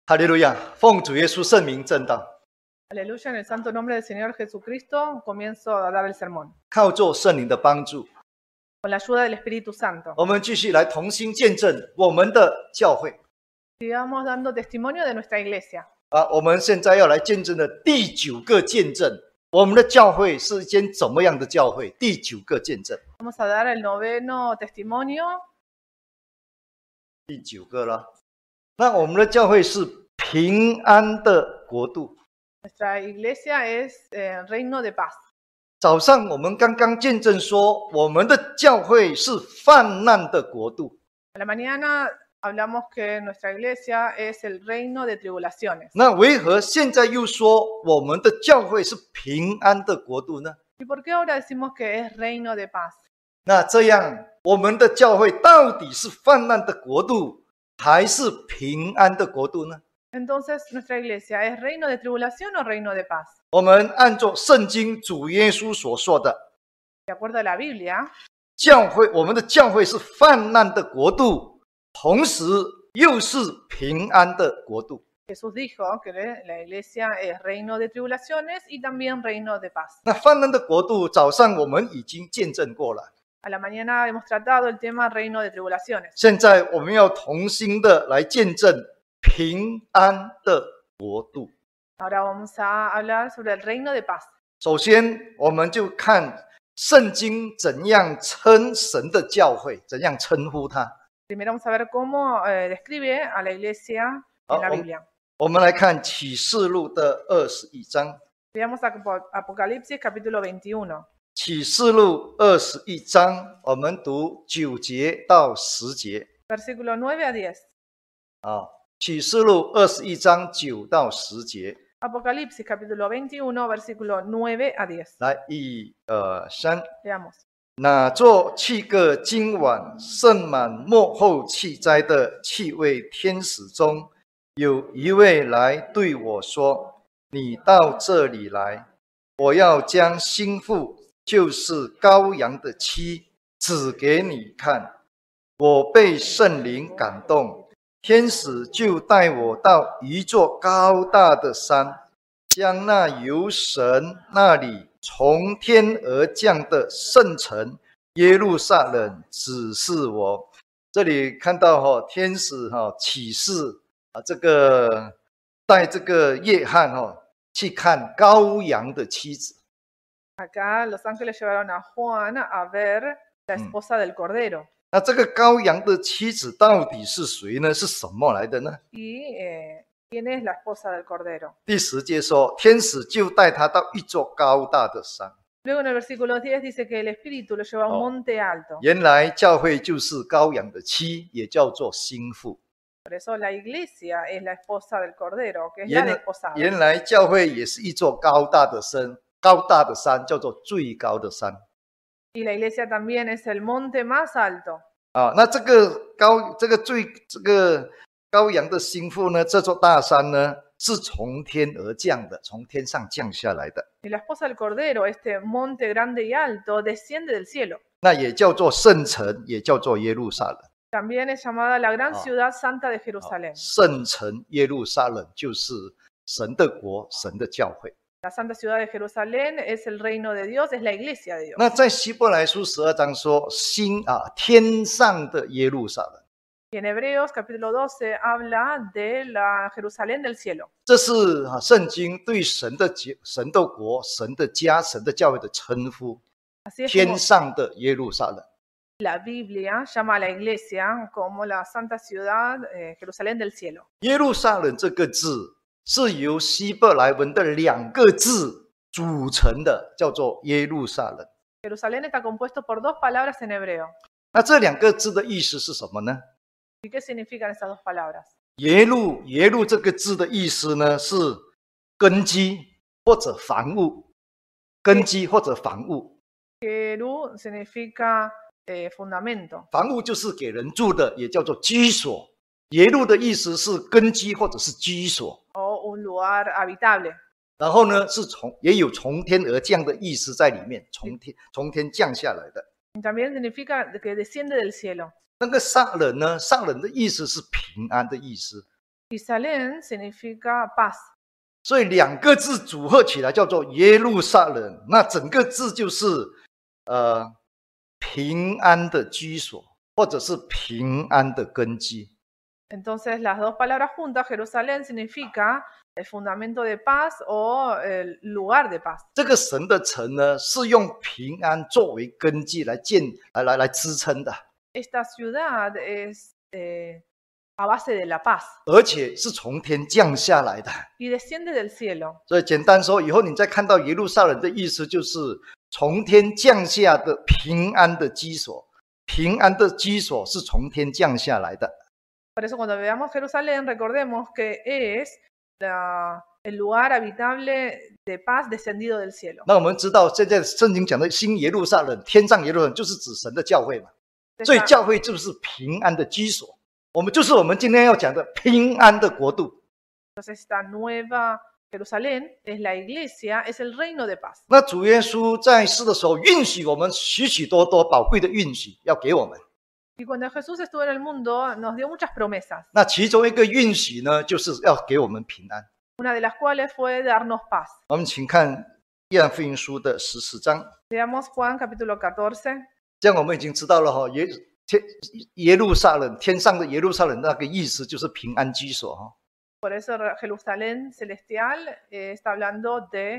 哈利路亚！奉主耶稣圣名正道， Aleluya, en el santo nombre del Señor Jesucristo comienzo a dar el sermón. 靠着圣灵的帮助， Con la ayuda del Espíritu Santo. 我们继续来同心见证我们的教会。 Sigamos dando testimonio de nuestra iglesia. 我们现在要来见证的第9个见证，我们的教会是一间怎么样的教会？第9个见证， Vamos a dar el noveno testimonio. 第9个了。那我们的教会是平安的国度。 Nuestra iglesia es reino de paz. 早上我们刚刚见证说，我们的教会是泛滥的国度。 A la mañana hablamos que nuestra iglesia es el reino de tribulaciones. 那为何现在又说我们的教会是平安的国度呢？ ¿Y por qué ahora decimos que es reino de paz? 那这样，我们的教会到底是泛滥的国度，还是平安的国度呢？ Entonces, ¿nuestra iglesia es reino de tribulación o reino de paz? 我们按照圣经主耶稣所说的， De acuerdo a la Biblia, 教会，我们的教会是泛滥的国度，同时又是平安的国度。 Jesús dijo que la iglesia es reino de tribulaciones y también reino de paz. 那泛滥的国度，早上我们已经见证过了。 A la mañana hemos tratado el tema reino de tribulaciones. 现在我们要同心的来见证平安的国度。 Ahora vamos a hablar sobre el reino de paz. 首先，我们就看圣经怎样称神的教会，怎样称呼它。 Primero vamos a ver cómo describe a la iglesia en la Biblia. 我们来看启示录的21章。 Veamos Apocalipsis capítulo 21. 启示录21章，我们读9节到10节。 Versículo 9 a 10. 启示录21章9到10节。 Apocalipsis capítulo 21, versículo 9 a 10. 来，1、2、3。 Veamos. 那座7个今晚盛满末后气灾的7位天使中，有一位来对我说：“你到这里来，我要将新妇，就是羔羊的妻，指给你看。”我被圣灵感动，天使就带我到一座高大的山，将那由神那里从天而降的圣城耶路撒冷指示我。这里看到天使启示这个带这个约翰去看羔羊的妻子。 Acá los ángeles llevaron a Juan a ver la esposa del Cordero. 那这个羔羊的妻子到底是谁呢？是什么来的呢？ ¿Y quién es la esposa del Cordero? 第10节说，天使就带他到一座高大的山。 Luego en el versículo 10 dice que el Espíritu lo lleva a un monte alto. 原来教会就是羔羊的妻，也叫做新妇。 Por eso la iglesia es la esposa del Cordero, que es la desposada. 原来教会也是一座高大的山，叫做最高的山。 Y la iglesia también es el monte más alto. 那这个羔羊的新妇呢，这座大山呢，是从天而降的，从天上降下来的。 Y la esposa del Cordero, este monte grande y alto, desciende del cielo. 那也叫做圣城，也叫做耶路撒冷。 También es llamada la gran ciudad santa de Jerusalén. 圣城耶路撒冷就是神的国，神的教会。 La santa ciudad de Jerusalén es el reino de Dios, es la iglesia de Dios. 那在希伯来书12章说天上的耶路撒冷。 Y en Hebreos capítulo 12 habla de la Jerusalén del cielo. 这是圣经对神的国、神的家、神的教会的称呼。 Así es 天 como 上的耶路撒冷。 la Biblia llama a la iglesia como la santa ciudad Jerusalén del cielo. 耶路撒冷这个字是由希伯来文的2个字组成的，叫做耶路撒冷。 Jerusalén está compuesto por 2 palabras en hebreo. 那这2个字的意思是什么呢？ ¿Y qué significan esas 2 palabras? 耶路这个字的意思呢，是根基或者房屋，根基或者房屋。 Jeru significa fundamento. 房屋就是给人住的，也叫做居所。耶路的意思是根基或者是居所。 O un lugar habitable. 然后呢，也有从天而降的意思在里面，从天降下来的。 Y también significa que desciende del cielo. 那个撒冷呢，撒冷的意思是平安的意思。 Y Salem significa paz. 所以2个字组合起来叫做耶路撒冷，那整个字就是平安的居所，或者是平安的根基。 Entonces, las dos palabras juntas, Jerusalén significa el fundamento de paz o el lugar de paz. 这个神的城呢，是用平安作为根基来支撑的， Esta ciudad es a base de la paz 而且是从天降下来的。 y desciende del cielo. 所以简单说，以后你再看到耶路撒冷的意思，就是从天降下的平安的基所。平安的基所是从天降下来的。 Por eso cuando veamos Jerusalén, recordemos que es el lugar habitable de paz descendido del cielo. 那我们知道，现在圣经讲的新耶路撒冷、天上耶路撒冷，就是指神的教会嘛。所以教会就是平安的居所。我们今天要讲的平安的国度。 Entonces esta nueva Jerusalén es la iglesia, es el reino de paz. 那主耶稣在世的时候，允许我们许许多多宝贵的允许要给我们。 Y cuando Jesús estuvo en el mundo, nos dio muchas promesas. 那其中一个允许呢，就是要给我们平安。 Una de las cuales fue darnos paz. 我们请看约翰福音书的14章。 Veamos Juan capítulo 14. 这样我们已经知道了哈，耶路撒冷，天上的耶路撒冷那个意思就是平安居所哈。 Por eso Jerusalén celestial está hablando de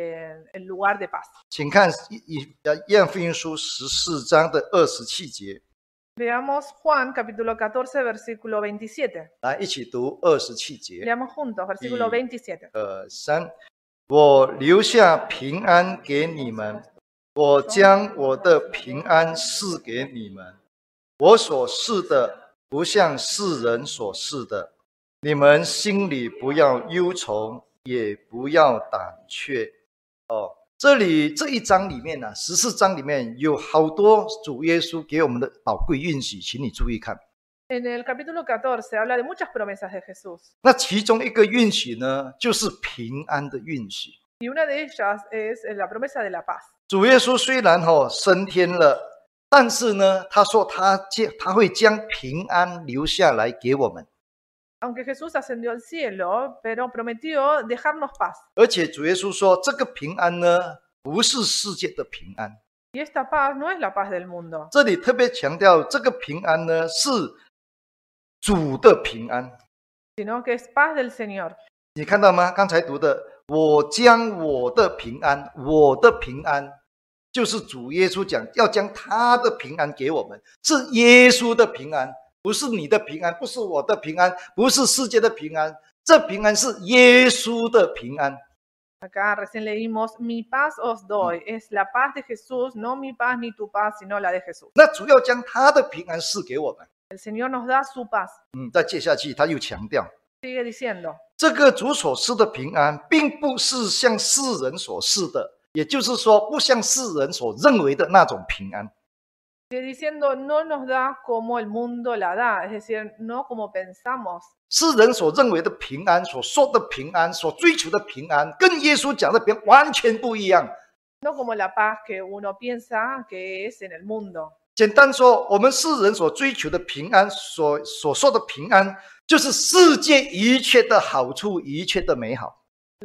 el lugar de paz. 请看约翰福音书14章的27节。 Veamos Juan capítulo 14 versículo 27. 来一起读27节。 Leamos juntos versículo 27. 3，我留下平安给你们，我将我的平安赐给你们。我所赐的不像世人所赐的，你们心里不要忧愁，也不要胆怯。这一章里面14章里面有好多主耶稣给我们的宝贵应许，请你注意看。 En el capítulo 14 habla de muchas promesas de Jesús. 那其中一个应许呢，就是平安的应许。 Y una de ellas es la promesa de la paz. 主耶稣虽然升天了，但是呢，他说他会将平安留下来给我们。 Aunque Jesús ascendió al cielo, pero prometió dejarnos paz. 而且主耶稣说，这个平安呢，不是世界的平安。 Y esta paz no es la paz del mundo, 这里特别强调，这个平安呢，是主的平安。 sino que es paz del Señor. 你看到吗？刚才读的，我将我的平安，我的平安，就是主耶稣讲要将他的平安给我们，是耶稣的平安。 不是你的平安，不是我的平安，不是世界的平安，这平安是耶稣的平安。 Acá recién leímos, mi paz os doy, es la paz de Jesús, no mi paz ni tu paz, sino la de Jesús. 那主要将他的平安赐给我们。 El Señor nos da su paz. 再接下去他又强调， Sigue diciendo, 这个主所赐的平安，并不是像世人所赐的，也就是说，不像世人所认为的那种平安。 sigue diciendo, no nos da como el mundo la da, es decir, no como pensamos. 世人所认为的平安，所说的平安，所追求的平安，跟耶稣讲的平安完全不一样。 No como la paz que uno piensa que es en el mundo. 简单说，我们世人所追求的平安，所说的平安，就是世界一切的好处，一切的美好。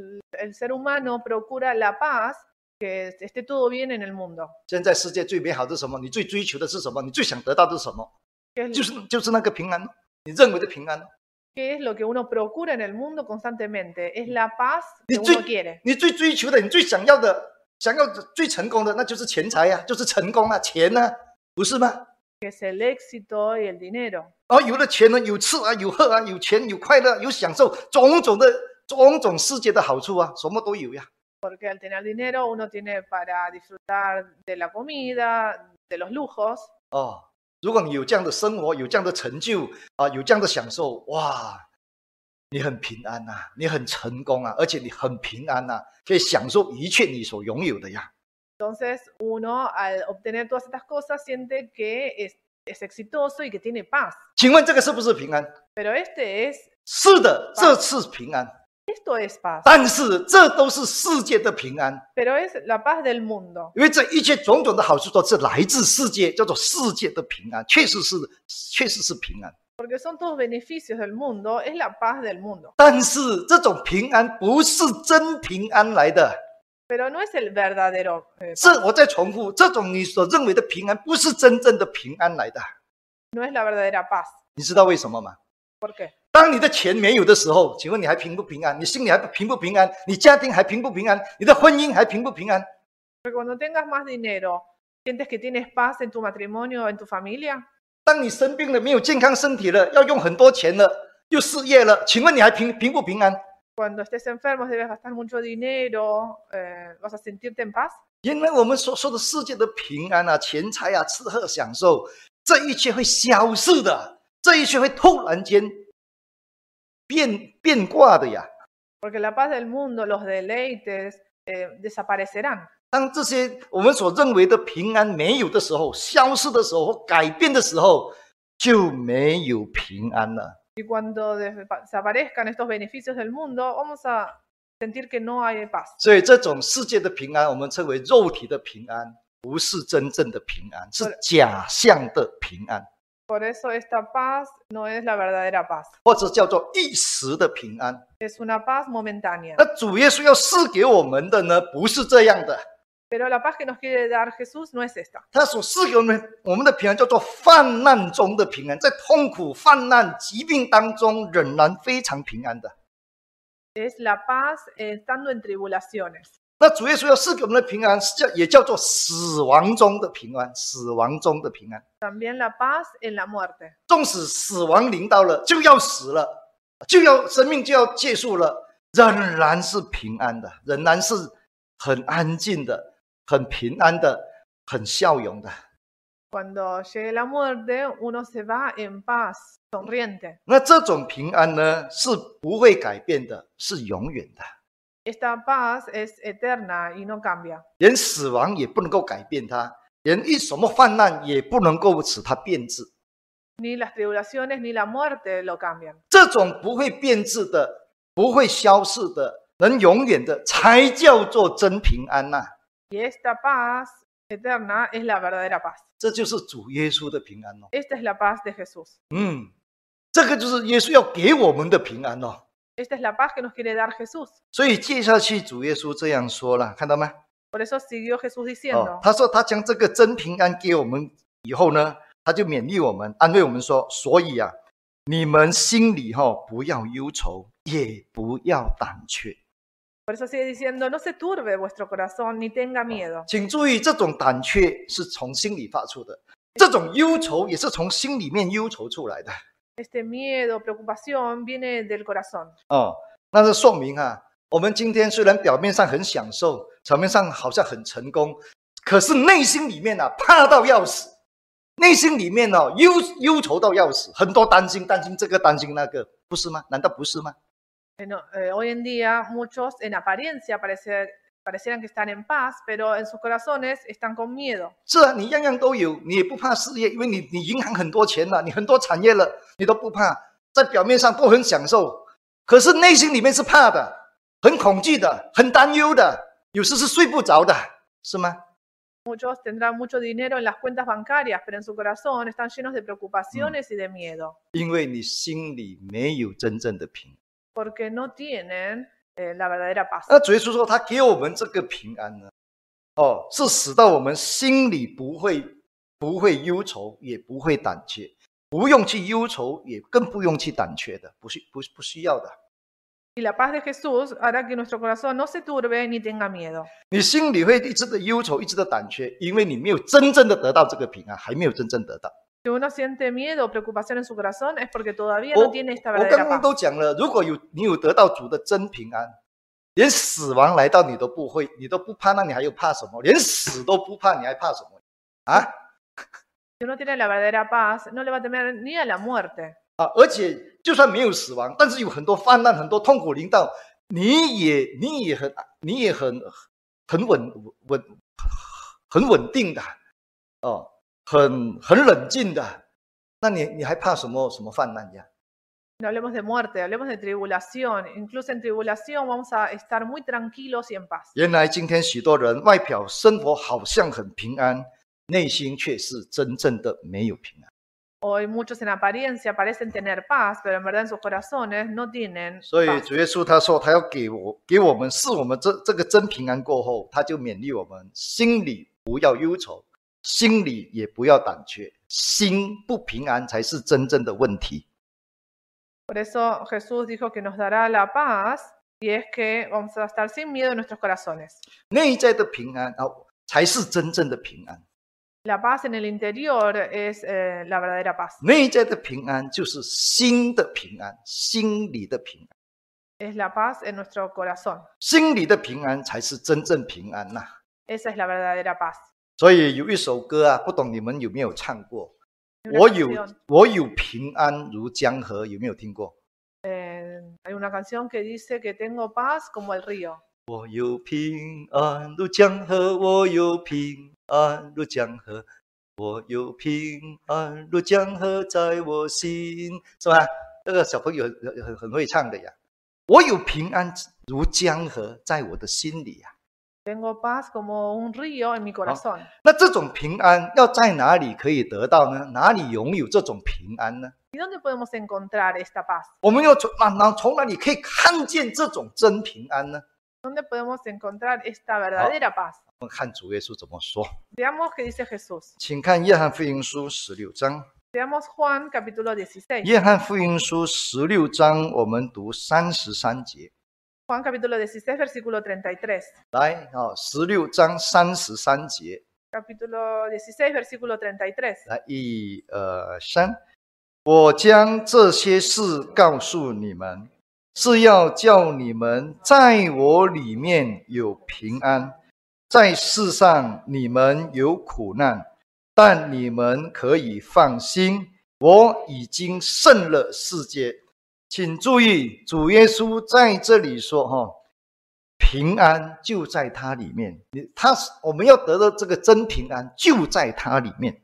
El ser humano procura la paz, que esté todo bien en el mundo. 现在世界最美好的是什么？你最追求的是什么？你最想得到的是什么？就是那个平安，你认为的平安。 ¿Qué es lo que uno procura en el mundo constantemente? Es la paz que uno quiere. 你最追求的，你最想要的，最成功的，那就是钱财呀，就是成功啊，钱啊，不是吗？ Que es el éxito y el dinero. 有了钱呢，有吃啊，有喝啊，有钱，有快乐，有享受，种种世界的好处啊，什么都有呀。 Porque al tener dinero uno tiene para disfrutar de la comida, de los lujos. 如果你有这样的生活，有这样的成就有这样的享受，哇，你很平安啊，你很成功啊，而且你很平安啊，可以享受一切你所拥有的呀。 Entonces uno al obtener todas estas cosas siente que es exitoso y que tiene paz. 请问这个是不是平安？ Pero este es, 是的，这是平安。 esto es paz. 但是这都是世界的平安， Pero es la paz del mundo. 因为这一切种种的好处都是来自世界，叫做世界的平安，确实是平安。 porque son todos beneficios del mundo, es la paz del mundo. 但是这种平安不是真平安来的。 Pero no es el verdadero 是我再重复，这种你所认为的平安，不是真正的平安来的。 no es la verdadera paz. 你知道为什么吗？ ¿Por qué? 当你的钱没有的时候，请问你还平不平安？你心里还平不平安？你家庭还平不平安？你的婚姻还平不平安？ Porque cuando tengas más dinero, ¿sientes que tienes paz en tu matrimonio o en tu familia? 当你生病了，没有健康身体了，要用很多钱了，又失业了，请问你还平不平安？ Cuando estés enfermo, debes gastar mucho dinero, ¿vas a sentirte en paz? 原来我们所说的世界的平安啊、钱财啊、吃喝享受，这一切会消逝的，这一切会突然间变卦的呀。 Porque la paz del mundo, los deleites, desaparecerán. 当这些我们所认为的平安没有的时候，消失的时候，或改变的时候，就没有平安了。 Y cuando desaparezcan estos beneficios del mundo, vamos a sentir que no hay paz. 所以这种世界的平安，我们称为肉体的平安，不是真正的平安，是假象的平安， Por eso esta paz no es la verdadera paz. 或者叫做一时的平安。 Es una paz momentánea. 那主耶稣要赐给我们的呢，不是这样的。 Pero la paz que nos quiere dar Jesús no es esta. 他所赐给我们的平安叫做患难中的平安，在痛苦、患难、疾病当中仍然非常平安的。 Es la paz estando en tribulaciones. 那主耶稣要赐给我们的平安，也叫做死亡中的平安，死亡中的平安。 También la paz en la muerte. 纵使死亡临到了，就要死了，生命就要结束了，仍然是平安的，仍然是很安静的，很平安的，很笑容的。 Cuando llegue la muerte, uno se va en paz, sonriente. 那这种平安呢，是不会改变的，是永远的， Esta paz es eterna y no cambia. 连死亡也不能够改变它，连什么患难也不能够使它变质。 Ni las tribulaciones ni la muerte lo cambian. 这种不会变质的、不会消逝的、能永远的，才叫做真平安呐、 Y esta paz eterna es la verdadera paz. 这就是主耶稣的平安哦。 Esta es la paz de Jesús. 这个就是耶稣要给我们的平安哦。 Esta es la paz que nos quiere dar Jesús. 所以接下去主耶稣这样说了，看到吗？ Por eso siguió Jesús diciendo, 他说他将这个真平安给我们以后呢，他就勉励我们，安慰我们说：所以啊，你们心里不要忧愁，也不要胆怯。 por eso sigue diciendo, no se turbe vuestro corazón ni tenga miedo. 请注意，这种胆怯是从心里发出的，这种忧愁也是从心里面忧愁出来的。 Este miedo, preocupación viene del corazón. 那是说明啊，我们今天虽然表面上很享受，表面上好像很成功，可是内心里面怕到要死，内心里面忧愁到要死，很多担心这个担心那个，不是吗？难道不是吗？ Hoy en día muchos en apariencia parecieran que están en paz, pero en sus corazones están con miedo. 是啊，你样样都有，你也不怕失业，因为你银行很多钱了，你很多产业了，你都不怕，在表面上都很享受，可是内心里面是怕的，很恐惧的，很担忧的，有时是睡不着的，是吗？ Muchos tendrán mucho dinero en las cuentas bancarias, pero en su corazón están llenos de preocupaciones y de miedo, 因为你心里没有真正的平安。 porque no tienen la verdadera paz. 那主耶稣说他给我们这个平安呢，是使到我们心里不会忧愁，也不会胆怯，不用去忧愁，也更不用去胆怯的，不需要的。 Y la paz de Jesús hará que nuestro corazón no se turbe ni tenga miedo. 你心里会一直的忧愁，一直的胆怯，因为你没有真正的得到这个平安，还没有真正得到。 Si uno siente miedo o preocupación en su corazón es porque todavía no tiene esta 我刚 verdadera 刚 paz. 都讲了，如果你有得到主的真平安，连死亡来到你都不会，你都不怕，那你还有怕什么？连死都不怕，你还怕什么啊？ Si uno tiene la verdadera paz, no le va a temer ni a la muerte. 而且就算没有死亡，但是有很多患难、很多痛苦临到，你也很稳定的，很冷静的，那你还怕什么患难呀？ No hablemos de muerte, hablemos de tribulación. Incluso en tribulación vamos a estar muy tranquilos y en paz. 原来今天许多人外表生活好像很平安，内心却是真正的没有平安。 Hoy muchos en apariencia parecen tener paz, pero en verdad en sus corazones no tienen 所以 paz. 主耶稣他说，他要给我们，是我们这个真平安过后，他就勉励我们，心里不要忧愁，心里也不要胆怯，心不平安才是真正的问题。 Por eso Jesús dijo que nos dará la paz y es que vamos a estar sin miedo en nuestros corazones. 内在的平安才是真正的平安。 La paz en el interior es la verdadera paz. 内在的平安就是心的平安，心里的平安， Es la paz en nuestro corazón. 心里的平安才是真正平安呐。 Esa es la verdadera paz. 所以有一首歌啊，不懂你们有没有唱过？ Hay una 我有平安如江河，有没有听过？ hay una canción que dice que tengo paz como el río. 我有平安如江河，我有平安如江河，我有平安如江河在我心，是吧？这个小朋友很会唱的呀。我有平安如江河在我的心里呀。 Tengo paz como un río en mi corazón. 那这种平安要在哪里可以得到呢？哪里拥有这种平安呢？ ¿Y dónde podemos encontrar esta paz? 我们要从哪里可以看见这种真平安呢？ ¿Dónde podemos encontrar esta verdadera paz? 我们看主耶稣怎么说， Veamos qué dice Jesús. 请看约翰福音书16章。 Veamos Juan capítulo 16. 约翰福音书16章，我们读33节。 Juan capítulo 16, versículo 33. 来16章33节， Capítulo 16, versículo 33. 来1、2、3。我将这些事告诉你们，是要叫你们在我里面有平安。在世上你们有苦难，但你们可以放心，我已经胜了世界。请注意，主耶稣在这里说平安就在他里面。我们要得到这个真平安，就在他里面。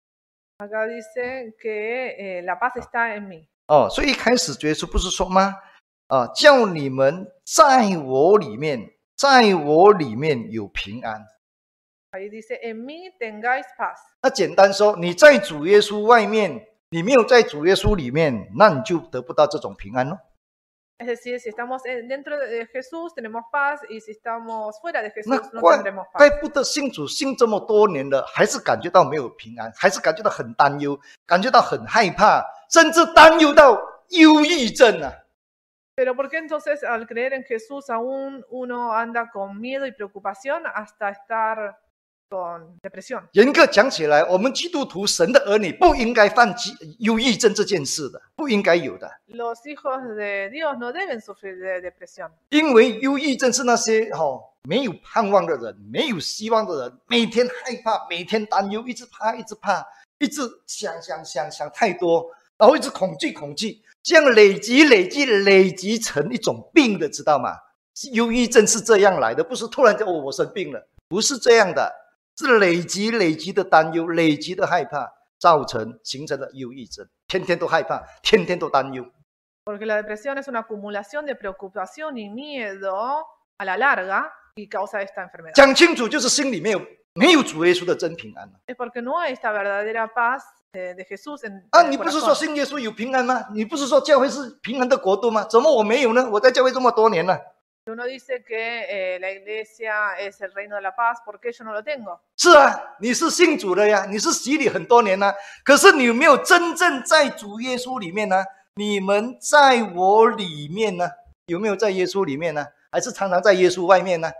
Acá dice que la paz está en mí. 所以一开始主耶稣不是说吗？叫你们在我里面，在我里面有平安。 Ahí dice, en mí tengáis paz. 那简单说，你在主耶稣外面，你没有在主耶稣里面，那你就得不到这种平安咯。 Es decir, si estamos dentro de Jesús, tenemos paz, y si estamos fuera de 那 Jesús, no 怪 tendremos 怪 paz. 不得信主信这么多年了，还是感觉到没有平安，还是感觉到很担忧，感觉到很害怕，甚至担忧到忧郁症啊！ Pero ¿por qué entonces al creer en Jesús aún uno anda con miedo y preocupación hasta estar con depresión? 严格讲起来，我们基督徒神的儿女不应该犯忧郁症这件事的，不应该有的。 Los hijos de Dios no deben sufrir de depresión. 因为忧郁症是那些没有盼望的人，没有希望的人，每天害怕，每天担忧，一直怕，一直想太多，然后一直恐惧，这样累积成一种病的，知道吗？忧郁症是这样来的，不是突然间我生病了，不是这样的，是累积的担忧，累积的害怕，形成了忧郁症，天天都害怕，天天都担忧。 Porque la depresión es una acumulación de preocupación y miedo a la larga y causa esta enfermedad. 讲清楚，就是心里没有主耶稣的真平安。 Es porque no hay esta verdadera paz de Jesús en 你 el 不是说 corazón. 信耶稣有平安吗？你不是说教会是平安的国度吗？怎么我没有呢？我在教会这么多年了。 Uno dice que la iglesia es el reino de la paz, ¿por qué yo no lo tengo? 是啊，你是信主的呀，你是洗礼很多年了，可是你有没有真正在主耶稣里面呢？你们在我里面呢？有没有在耶稣里面呢？还是常常在耶稣外面呢？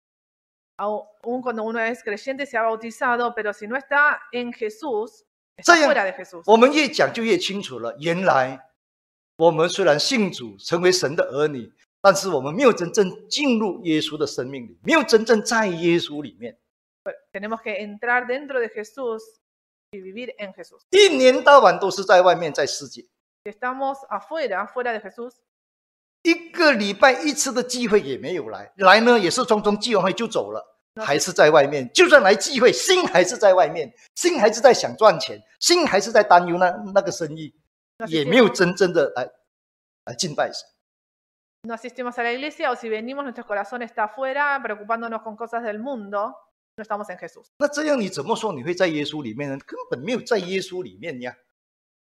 Aún cuando uno es creyente se ha bautizado, pero si no está en Jesús, está fuera de Jesús. 我们越讲就越清楚了。原来我们虽然信主，成为神的儿女，但是我们没有真正进入耶稣的生命里，没有真正在耶稣里面。 Tenemos que entrar dentro de Jesús y vivir en Jesús. 一年到晚都是在外面，在世界。 Si estamos afuera, fuera de Jesús, 一个礼拜一次的聚会也没有来呢也是匆匆聚完会就走了，还是在外面。就算来聚会，心还是在外面，心还是在想赚钱，心还是在担忧那个生意，也没有真正的来敬拜神。 no asistimos a la iglesia o si venimos, nuestro corazón está afuera, preocupándonos con cosas del mundo, no estamos en Jesús. 那这样你怎么说你会在耶稣里面呢？根本没有在耶稣里面呀。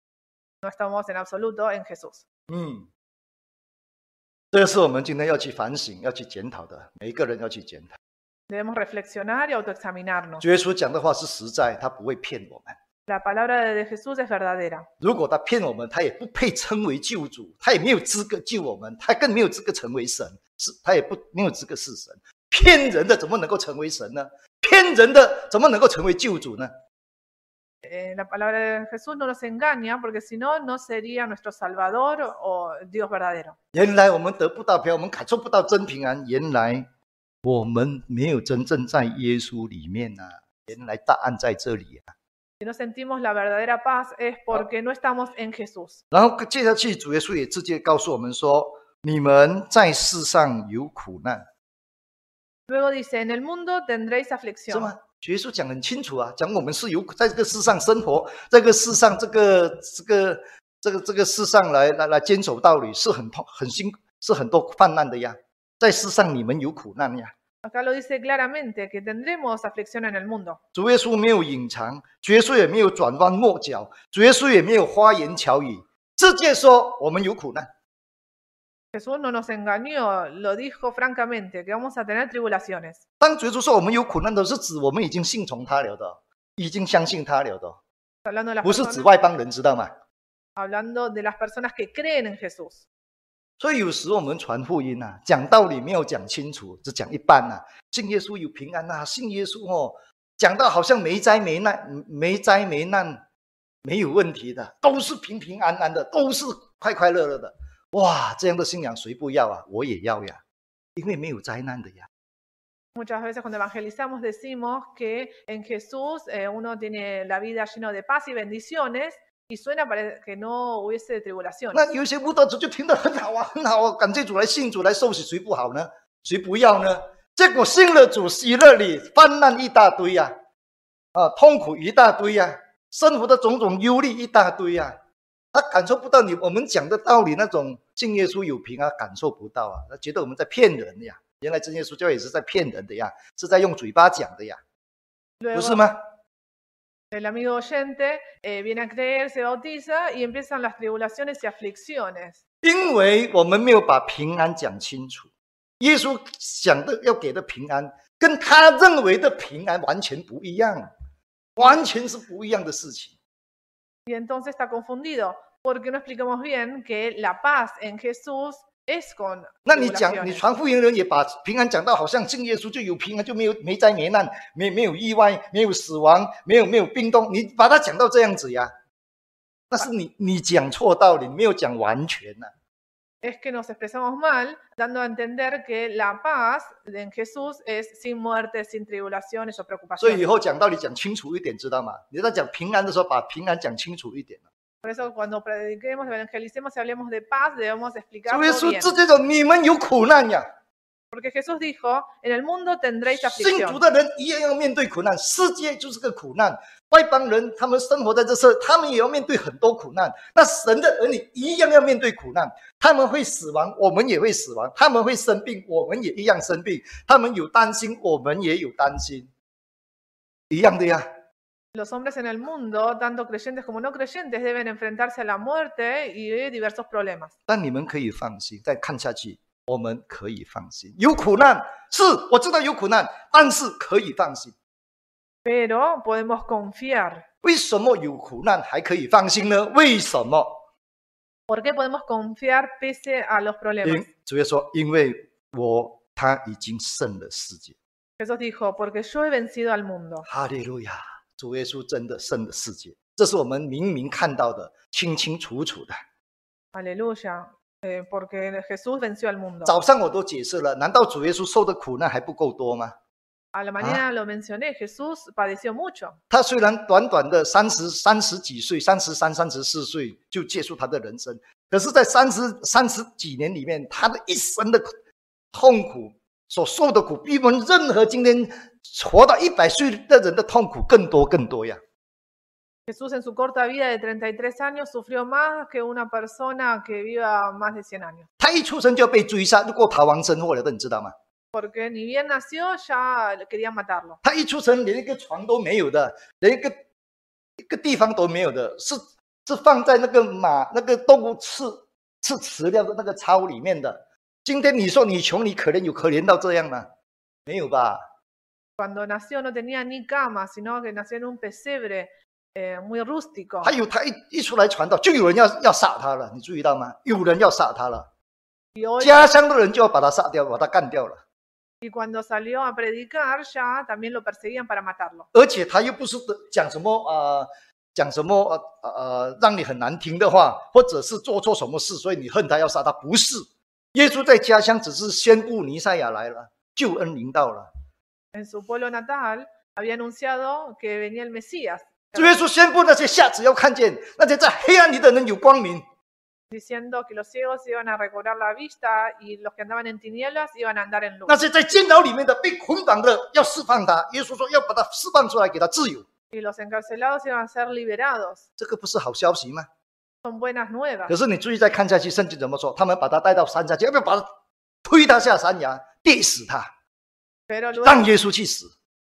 No estamos en absoluto en Jesús. 这是我们今天要去反省、要去检讨的，每一个人要去检讨。 Debemos reflexionar y autoexaminarnos. 主耶稣讲的话是实在，他不会骗我们。 La palabra de Jesús es verdadera. 如果他骗我们，他也不配称为救主，他也没有资格救我们，他更没有资格成为神，他也没有资格是神。骗人的怎么能够成为神呢？骗人的怎么能够成为救主呢？ La palabra de Jesús no nos engaña, porque si no, no sería nuestro Salvador o Dios verdadero. 原来我们得不到平安，我们感受不到真平安。原来我们没有真正在耶稣里面啊！原来答案在这里啊！ Si no sentimos la verdadera paz es porque no estamos en Jesús. 然后接下去，主耶稣也直接告诉我们说：“你们在世上有苦难。” Luego dice, en el mundo tendréis 是 aflicción. 吗？主耶稣讲很清楚啊，讲我们是有在这个世上生活，在这个世上这个世上来坚守道理，是很痛很辛苦，是很多患难的呀。在世上你们有苦难呀。 Acá lo dice claramente, que tendremos aflicción en el mundo. 主耶稣没有隐藏，主耶稣也没有转弯抹角，主耶稣也没有花言巧语，直接说我们有苦难。 Jesús no nos engañó, lo dijo francamente, que vamos a tener tribulaciones. 当主耶稣说我们有苦难的，是指我们已经信从他了的，已经相信他了的， Hablando de las 不是指 personas, 外邦人，知道吗？ hablando de las personas que creen en Jesús. 所以有时我们传福音啊，讲道理没有讲清楚，只讲一半啊。信耶稣有平安啊，信耶稣哦，讲到好像没灾没难，没有问题的，都是平平安安的，都是快快乐乐的。哇，这样的信仰谁不要啊？我也要呀，因为没有灾难的呀。 Muchas veces cuando evangelizamos decimos que en Jesús uno tiene la vida llena de paz y bendiciones y suena para que no hubiese tribulaciones. 那有些慕道者就听得很好啊，很好啊，感谢主来信主来受洗，谁不好呢？谁不要呢？结果信了主，喜乐里患难一大堆呀，痛苦一大堆呀，生活的种种忧虑一大堆呀，他感受不到我们讲的道理那种信耶稣有平安，感受不到啊，他觉得我们在骗人呀。原来真耶稣教也是在骗人的呀，是在用嘴巴讲的呀，不是吗？ El amigo oyente viene a creer, se bautiza y empiezan las tribulaciones y aflicciones. 因为我们没有把平安讲清楚，耶稣想的要给的平安，跟他认为的平安完全不一样，完全是不一样的事情。 Y entonces está confundido, porque no explicamos bien que la paz en Jesús es con 那你讲，你 tribulaciones. 传福音的人也把平安讲到好像信耶稣就有平安，就没灾没难，没有意外，没有死亡，没有病痛，你把它讲到这样子呀，那是你讲错道理，你没有讲完全呐、 Es que nos expresamos mal, dando a entender que la paz en Jesús es sin muerte, sin tribulaciones o 所以以 preocupaciones. 后讲道理讲清楚一点，知道吗？你在讲平安的时候，把平安讲清楚一点。 Por eso cuando prediquemos, evangelicemos y hablemos de paz, debemos explicar 主耶 todo 稣 bien. 直接说：“你们有苦难呀！” Porque Jesús dijo, en el mundo tendréis 信主 aflicción. 的人一样要面对苦难，世界就是个苦难。外邦人他们生活在这社会，他们也要面对很多苦难。那神的儿女一样要面对苦难，他们会死亡，我们也会死亡；他们会生病，我们也一样生病；他们有担心，我们也有担心，一样的呀。 Los hombres en el mundo, tanto creyentes como no creyentes, deben enfrentarse a la muerte y diversos problemas. 但你们可以放心，再看下去，我们可以放心。有苦难，是我知道有苦难，但是可以放心。 Pero podemos confiar. 为什么有苦难还可以放心呢？为什么？ ¿Por qué podemos confiar pese a los problemas? 主耶稣说：“因为他已经胜了世界。” Jesús dijo, porque yo he vencido al mundo. 哈利路亚！主耶稣真的胜了世界，这是我们明明看到的，清清楚楚的。 Aleluya. Porque Jesús venció al mundo. 早上我都解释了，难道主耶稣受的苦难还不够多吗？ A la mañana lo mencioné, Jesús padeció mucho. 他虽然短短的三十几岁，33、34岁就结束他的人生，可是，在三十几年里面，他的一生的痛苦所受的苦，比我们任何今天活到100岁的人的痛苦更多呀。 Jesús en su corta vida de 33 años sufrió más que una persona que viva más de 100 años. 他一出生就被追杀，如果逃亡生祸了的，你知道吗？ Porque ni bien nació ya querían matarlo. 他一出生连一个床都没有的，连一个地方都没有的，是是放在那个那个动物吃饲料的那个槽里面的。今天你说你穷你可怜，有可怜到这样吗？没有吧。 Cuando nació no tenía ni cama, sino que nació en un pesebre muy rústico. 还有他一出来传道，就有人要杀他了，你注意到吗？有人要杀他了， Y hoy, 家乡的人就要把他杀掉，把他干掉了。 y cuando salió a predicar, ya también lo perseguían para matarlo. 而且他又不是讲什么让你很难听的话，或者是做错什么事，所以你恨他要杀他，不是。耶稣在家乡只是宣布弥赛亚来了，救恩临到了。 En su pueblo natal había anunciado que venía el Mesías, 主耶稣宣布那些瞎子要看见，那些在黑暗里的人有光明。 diciendo que los ciegos iban a recobrar la vista y los que andaban en tinieblas iban a andar en luz. 那些在监牢里面的被捆绑的要释放他，耶稣说要把他释放出来，给他自由。 Y los encarcelados iban a ser liberados. 这个不是好消息吗？ Son buenas nuevas. 可是你注意再看下去，圣经怎么说？他们把他带到山下去，要不要把他推他下山崖，跌死他， Pero 让 luego 耶稣去死？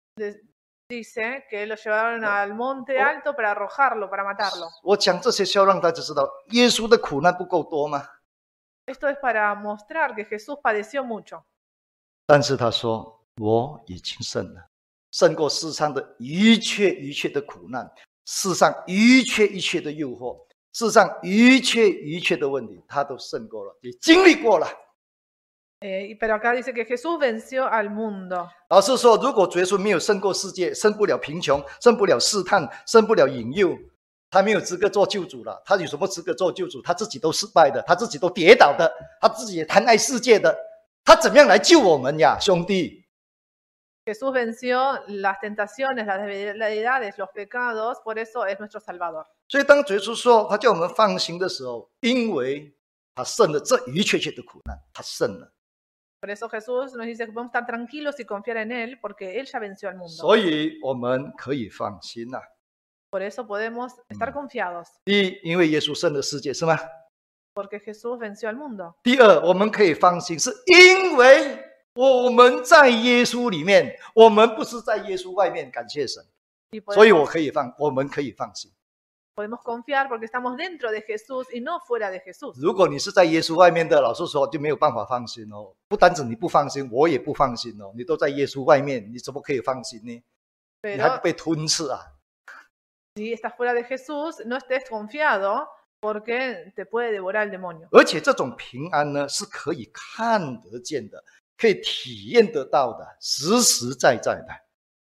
dice que lo llevaron al monte alto para arrojarlo, para matarlo. 我讲这些是要让大家知道，耶稣的苦难不够多吗？ Esto es para mostrar que Jesús padeció mucho. 但是他说我已经胜了，胜过世上的一切的苦难，世上一切的诱惑，世上一切的问题，他都胜过了，也经历过了。 Pero acá dice que Jesús venció al mundo. 老实说，如果主耶稣没有胜过世界，胜不了贫穷，胜不了试探，胜不了引诱，他没有资格做救主了。他有什么资格做救主？他自己都失败的，他自己都跌倒的，他自己也贪爱世界的，他怎么样来救我们呀，兄弟？ Jesús venció las tentaciones, las debilidades, los pecados, por eso es nuestro Salvador. 所以当主耶稣说他叫我们放心的时候，因为他胜了这一切的苦难，他胜了。 Por eso Jesús nos dice que podemos estar tranquilos y confiar en Él, porque Él ya venció al mundo. 所以我们可以放心呐、 Por eso podemos estar confiados, 第一，因为耶稣胜了世界，是吗？ porque Jesús venció al mundo. 第二，我们可以放心，是因为我们在耶稣里面，我们不是在耶稣外面。感谢神， Y 所以 podemos, 我们可以放心。 podemos confiar porque estamos dentro de Jesús y no fuera de Jesús. 如果你是在耶稣外面的，老实说就没有办法放心哦。不单止你不放心，我也不放心哦。你都在耶稣外面，你怎么可以放心呢？你还不 Pero 被吞噬啊？ si estás fuera de Jesús, no estés confiado porque te puede devorar el demonio. 而且这种平安呢，是可以看得见的，可以体验得到的，实实在在的。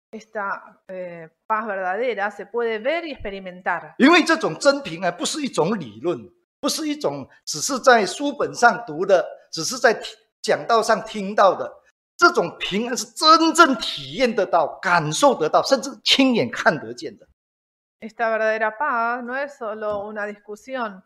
Esta paz verdadera se puede ver y experimentar. 因为这种真平安不是一种理论，不是一种只是在书本上读的，只是在讲道上听到的。这种平安是真正体验得到、感受得到，甚至亲眼看得见的。 Esta verdadera paz no es solo una discusión,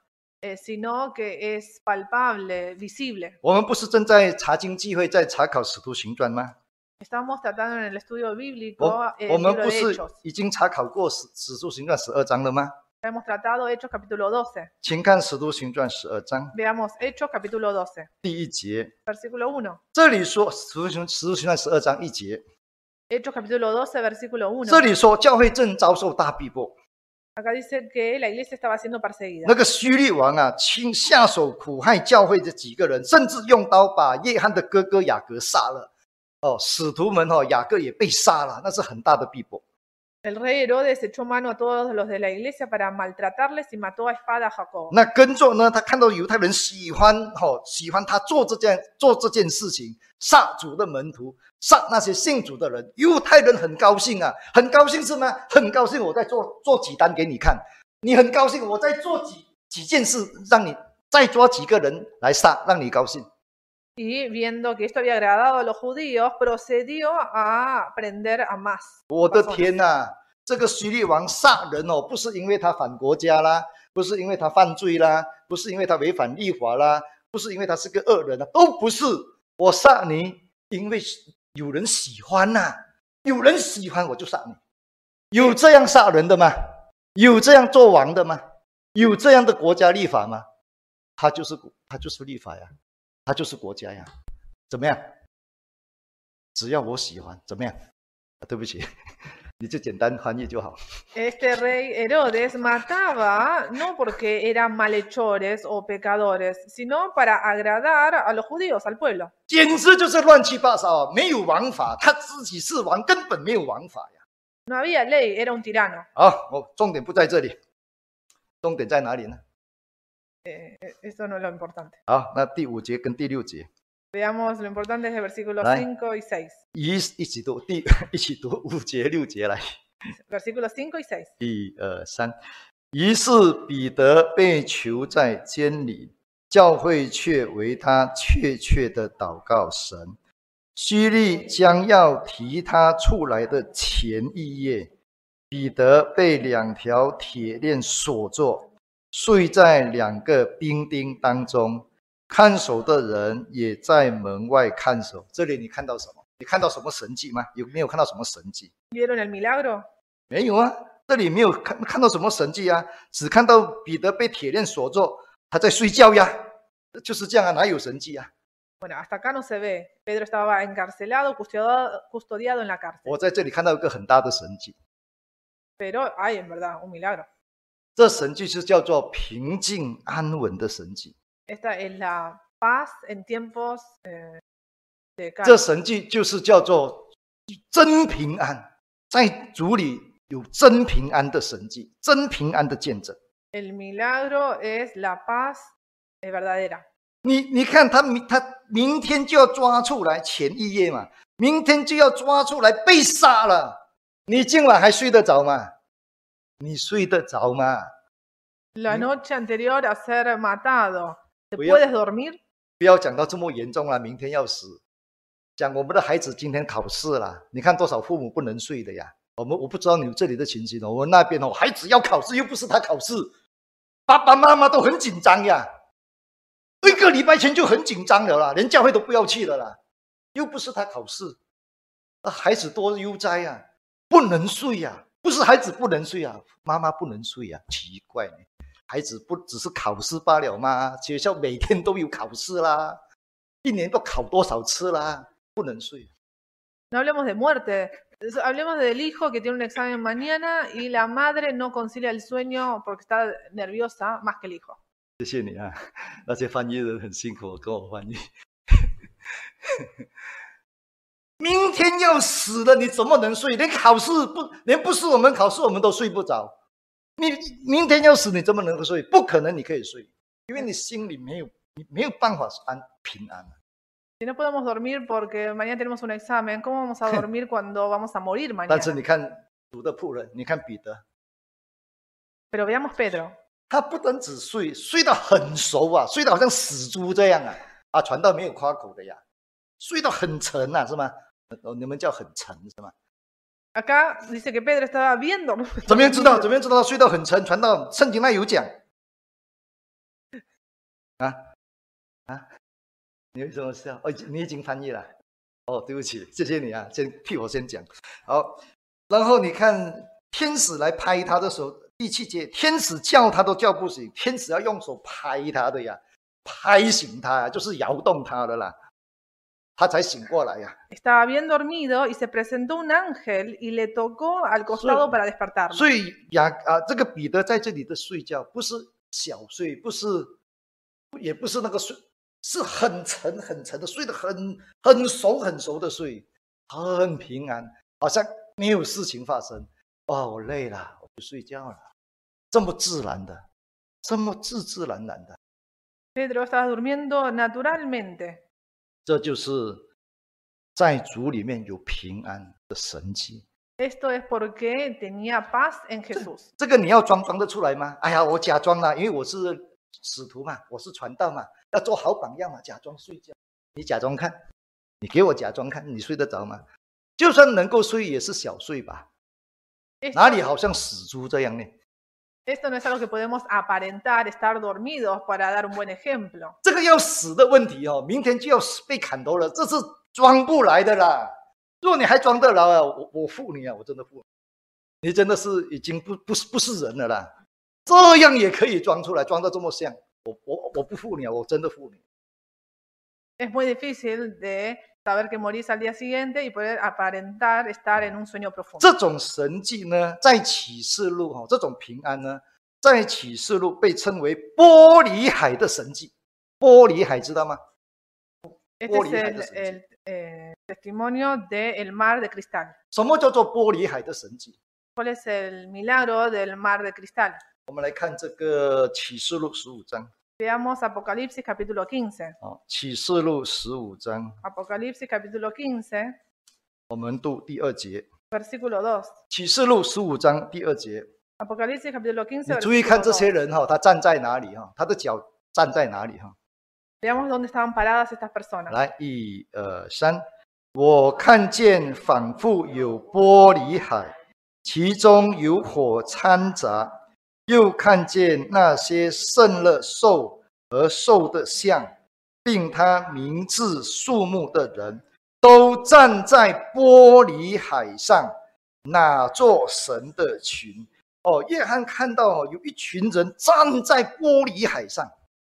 sino que es palpable, visible. 我们不是正在查经聚会，在查考使徒行传吗？ Estamos tratando en el estudio bíblico 我 el 们 libro 不 de 是 Hechos. 已经查考过使徒行传12章了吗？ Hemos tratado Hechos capítulo 12. 请看使徒行传12章 Veamos Hechos capítulo 12, 第1节， versículo 1. 这里说使徒行传12章1节， Hechos capítulo 12, versículo 这 1. 里说教会正遭受大逼迫。 Acá dice que la iglesia estaba siendo perseguida. 那个希律王啊，下手苦害教会的几个人，甚至用刀把约翰的哥哥雅各杀了。哦，使徒们雅各也被杀了，那是很大的逼迫。 El rey Herodes echó mano a todos los de la iglesia para maltratarles y mató a espada a Jacob. 那跟着呢，他看到犹太人喜欢他做这件事情，杀主的门徒，杀那些信主的人，犹太人很高兴啊，很高兴是吗？很高兴，我再做几单给你看，你很高兴，我再做几件事，让你再抓几个人来杀，让你高兴。 Y viendo que esto había agradado a los judíos, procedió a prender a más. 我的天哪！这个希律王杀人不是因为他反国家啦，不是因为他犯罪啦，不是因为他违反律法啦，不是因为他是个恶人啦，都不是。我杀你，因为有人喜欢呐、有人喜欢我就杀你。有这样杀人的吗？有这样做王的吗？有这样的国家立法吗？他就是立法呀，他就是国家呀。怎么样？只要我喜欢，怎么样？对不起。 你就简单翻译就好。 Este rey Herodes mataba no porque eran malhechores o pecadores, sino para agradar a los judíos, al pueblo. 简直就是乱七八糟啊！没有王法，他自己是王，根本没有王法呀。 No había ley, era un tirano. 好，我重点不在这里，重点在哪里呢？ Eso no es lo importante. 好，那第5节跟第6节， Veamos lo importante es el versículo Right. 5 y 6. 一起读一起读5节6节来。 Versículos 5 y 6. 1、2、3。于是彼得被囚在监里，教会却为他确的祷告神。希律将要提他出来的前一夜，彼得被2条铁链锁住，睡在2个兵丁当中，看守的人也在门外看守。这里你看到什么？你看到什么神迹吗？有没有看到什么神迹？ ¿Vieron el milagro? 没有啊，这里没有看到什么神迹啊，只看到彼得被铁链锁住，他在睡觉呀，就是这样啊，哪有神迹啊？ Bueno, hasta acá no se ve. Pedro estaba encarcelado, custodiado en la cárcel. 我在这里看到一个很大的神迹， Pero hay en verdad un milagro. 这神迹是叫做平静安稳的神迹。 Esta es la paz en tiempos de 这 calma. 神迹就是叫做真平安，在主里有真平安的神迹，真平安的见证。 El milagro es la paz verdadera. 你看他明天就要抓出来，前一夜嘛，明天就要抓出来被杀了，你今晚还睡得着吗？你睡得着吗？ La noche anterior a ser matado, ¿te Voy a- puedes dormir? 不要讲到这么严重了，明天要死。讲我们的孩子今天考试了，你看多少父母不能睡的呀？我不知道你们这里的情形，我们那边孩子要考试，又不是他考试，爸爸妈妈都很紧张呀。1个礼拜前就很紧张了啦，连教会都不要去了啦，又不是他考试，孩子多悠哉呀，不能睡呀，不是孩子不能睡啊，妈妈不能睡啊，奇怪呢。孩子不只是考试罢了吗？学校每天都有考试啦，一年都考多少次啦，不能睡。 No hablemos de muerte, hablemos del hijo que tiene un examen mañana y la madre no concilia el sueño porque está nerviosa más que el hijo. 谢谢你啊，那些翻译人很辛苦，跟我翻译。明天要死了，你怎么能睡？连不是我们考试，我们都睡不着。你明天要死，你怎么能够睡？不可能，你可以睡，因为你心里没有办法平安。 Si no podemos dormir porque mañana tenemos un examen, ¿cómo vamos a dormir cuando vamos a morir 但是 mañana? 你看主的仆人，你看彼得， Pero veamos Pedro. 他不单只睡得很熟啊，睡得好像死猪这样啊，传道没有夸口的呀，睡得很沉啊，是吗？你们叫很沉是吗？ Acá dice que Pedro estaba bien dormido. 怎么样知道他睡到很沉？传道圣经那有讲啊，你为什么笑？你已经翻译了。对不起，谢谢你啊，替我先讲。好，然后你看天使来拍他的时候，第7节，天使叫他都叫不醒，天使要用手拍他的呀，拍醒他呀，就是摇动他的啦，他才醒过来呀。 Estaba bien dormido y se presentó un ángel y le tocó al costado para despertarlo. 所以这个彼得在这里的睡觉不是小睡，也不是那个睡，是很沉的，睡得很熟的睡，很平安，好像没有事情发生。我累了，我就睡觉了，这么自然的，这么自然的。 Pedro estaba durmiendo naturalmente. 这就是在主里面有平安的神迹。 Esto es porque tenía paz en Jesús. 这个你要装得出来吗？哎呀，我假装啦，因为我是使徒嘛，我是传道嘛，要做好榜样嘛，假装睡觉。你假装看，你给我假装看，你睡得着吗？就算能够睡，也是小睡吧。哪里好像死猪这样呢？ Esto no es algo que podemos aparentar estar dormidos para dar un buen ejemplo. 这个要死的问题明天就要被砍头了，这是装不来的啦。如果你还装得了啊，我服你啊，我真的服你，你真的是已经不是人了啦。这样也可以装出来，装得这么像，我不服你啊，我真的服你。 Es muy difícil de saber que morís al día siguiente y poder aparentar estar en un sueño profundo. 这种神迹呢，在启示录这种平安呢，在启示录被称为玻璃海的神迹。玻璃海知道吗？ Este es el testimonio del mar de cristal. 什么叫做玻璃海的神迹？ ¿Cuál es el milagro del mar de cristal? 我们来看这个启示录15章。 Veamos Apocalipsis capítulo 15. 启示录15章， Apocalipsis capítulo 15, 我们读第2节。 versículo 2. 启示录15章第2节， Apocalipsis capítulo 15, 你注意看 versículo 这些 2. 人他站在哪里他的脚站在哪里 Veamos dónde estaban paradas estas personas. 来，1、2、3，我看见仿佛有玻璃海，其中有火掺杂，又看见那些胜了兽和兽的像，并他名字数目的人，都站在玻璃海上，哪座神的群？约翰看到有一群人站在玻璃海上。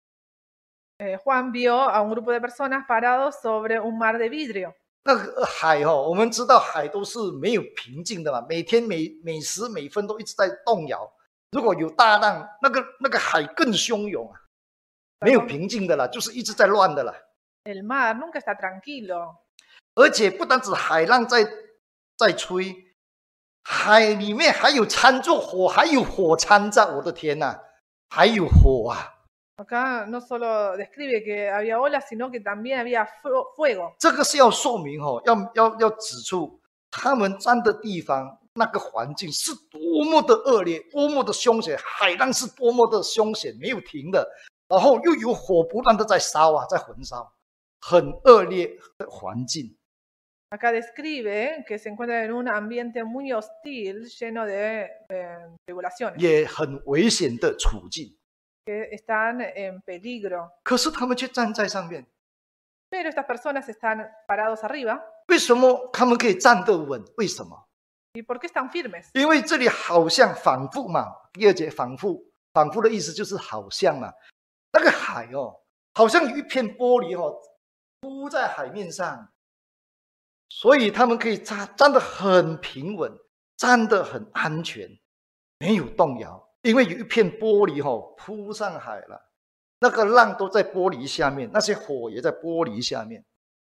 Juan vio a un grupo de personas parados sobre un mar de vidrio. 那个海我们知道海都是没有平静的嘛，每天每时每分都一直在动摇。如果有大浪，那个海更汹涌没有平静的啦，就是一直在乱的啦。 El mar nunca está tranquilo. 而且不单止海浪在吹，海里面还有掺着火，还有火掺杂，我的天哪，还有火啊！ Acá no solo describe que había olas, sino que también había fuego. 这个是要说明要指出他们站的地方那个环境是多么的恶劣，多么的凶险，海浪是多么的凶险，没有停的，然后又有火不断的在烧在焚烧，很恶劣的环境。 Acá describe que se encuentra en un ambiente muy hostil, lleno de tribulaciones. 也很危险的处境。 Que están en peligro. 可是他们却站在上面， Pero estas personas están parados arriba. 为什么他们可以站得稳？为什么？ ¿Y por qué están firmes? 因为这里好像仿佛嘛，第2节仿佛的意思就是好像嘛，那个海好像有一片玻璃铺在海面上，所以他们可以站得很平稳，站得很安全，没有动摇。 因为有一片玻璃铺上海了，那个浪都在玻璃下面，那些火也在玻璃下面。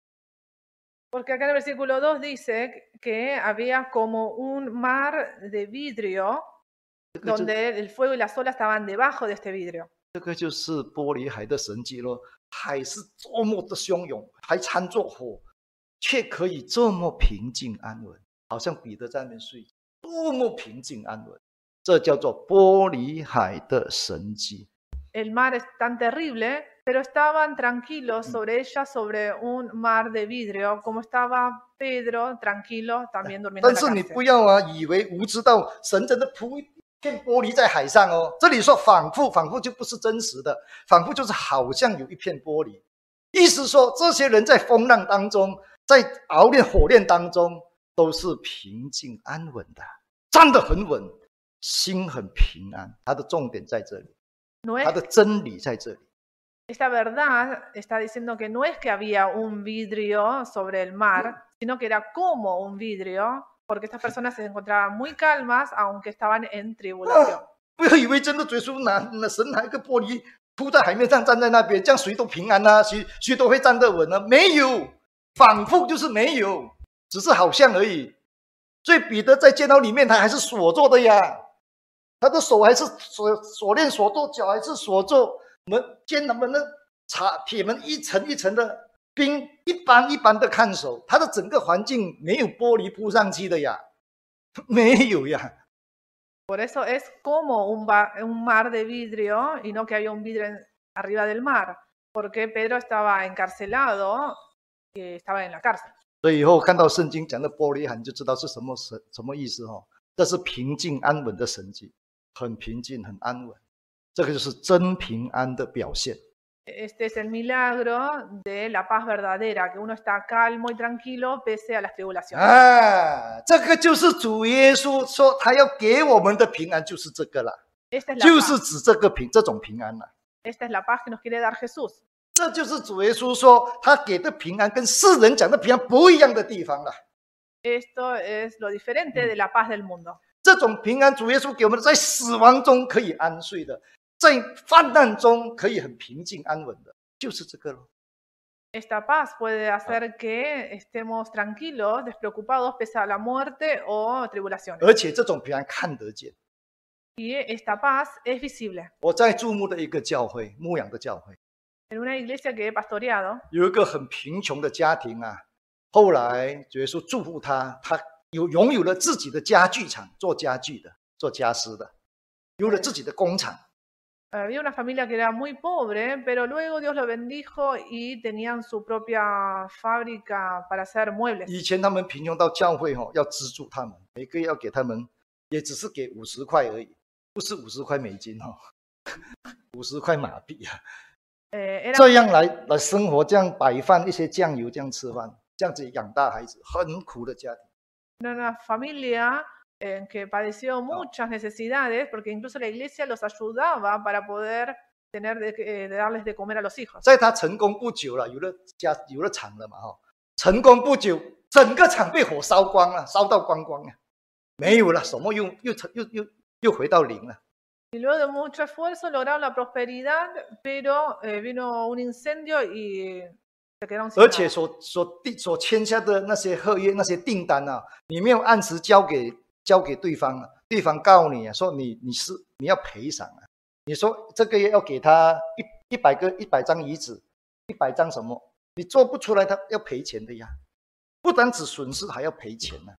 Porque acá en el versículo 2 dice que había como un mar de vidrio donde el fuego y las olas estaban debajo de este vidrio. 这个就是玻璃海的神迹咯，海是多么的汹涌，还掺着火，却可以这么平静安稳，好像彼得在那边睡，多么平静安稳。 这叫做玻璃海的神迹。 El mar es tan terrible, pero estaban tranquilos sobre ella, sobre un mar de vidrio, como estaba Pedro tranquilo también durmiendo en 但 la 是你 cárcel. 不要以为无知道神真的铺一片玻璃在海上这里说仿佛就不是真实的，仿佛就是好像有一片玻璃。意思说，这些人在风浪当中，在熬炼火炼当中，都是平静安稳的，站得很稳。 心很平安，它的重点在这里， No 它 es, 的真理在这里。 esta verdad está diciendo que no es que había un vidrio sobre el mar, sino que era como un vidrio, porque estas personas se encontraban muy calmas, aunque estaban en tribulación. 不要以为真的耶稣神拿一个玻璃铺在海面上站在那边，这样谁都平安啊，谁都会站得稳啊？没有，仿佛就是没有，只是好像而已。所以彼得在监牢里面，他还是锁着的呀。 他的手还是锁链锁住，脚还是锁住，监门的铁门一层一层的，兵一般一般的看守，他的整个环境没有玻璃铺上去的呀，没有呀。 Por eso es como un mar de vidrio y no que había un vidrio arriba del mar, porque Pedro estaba encarcelado y estaba en la cárcel. 所以以后看到圣经讲的玻璃海，你就知道是什么意思这是平静安稳的神迹。 很平静，很安稳，这个就是真平安的表现。 Este es el milagro de la paz verdadera, que uno está calmo y tranquilo pese a las tribulaciones. 这个就是主耶稣说他要给我们的平安，就是这个了，就是指这种平安了。 Esta es la paz que nos quiere dar Jesús. 这就是主耶稣说他给的平安跟世人讲的平安不一样的地方了。 Esto es lo diferente de la paz del mundo. 这种平安，主耶稣给我们在死亡中可以安睡的，在患难中可以很平静安稳的，就是这个咯。 Esta paz puede hacer que estemos tranquilos, despreocupados, pese a la muerte o tribulaciones. 而且这种平安看得见。 Y esta paz es visible. 我在注目的一个教会，牧养的教会， En una iglesia que he pastoreado, 有一个很贫穷的家庭啊，后来主耶稣祝福他，他拥有了自己的家具厂，做家具的，做家私的，有了自己的工厂。 había una familia que era muy pobre, pero luego Dios lo bendijo y tenían su propia fábrica para hacer muebles. 以前他们贫穷到教会要资助他们，每个月要给他们，也只是给50块而已，不是50块美金50块马币啊。这样来生活，这样摆饭一些酱油，这样吃饭，这样子养大孩子，很苦的家庭。 Una familia que padeció muchas necesidades, porque incluso la iglesia los ayudaba para poder tener de darles de comer a los hijos. 在他成功不久了，有了厂了嘛成功不久，整个厂被火烧光了，烧到光光了，没有了，什么又回到零了。 Y luego de mucho esfuerzo lograron la prosperidad, pero vino un incendio y se quedaron sin 而且 nada. 所签下的那些合约、那些订单啊，你没有按时交给对方啊，对方告你啊，说你要赔偿啊，你说这个月要给他100张椅子，100张什么，你做不出来，他要赔钱的呀，不单只损失，还要赔钱呢。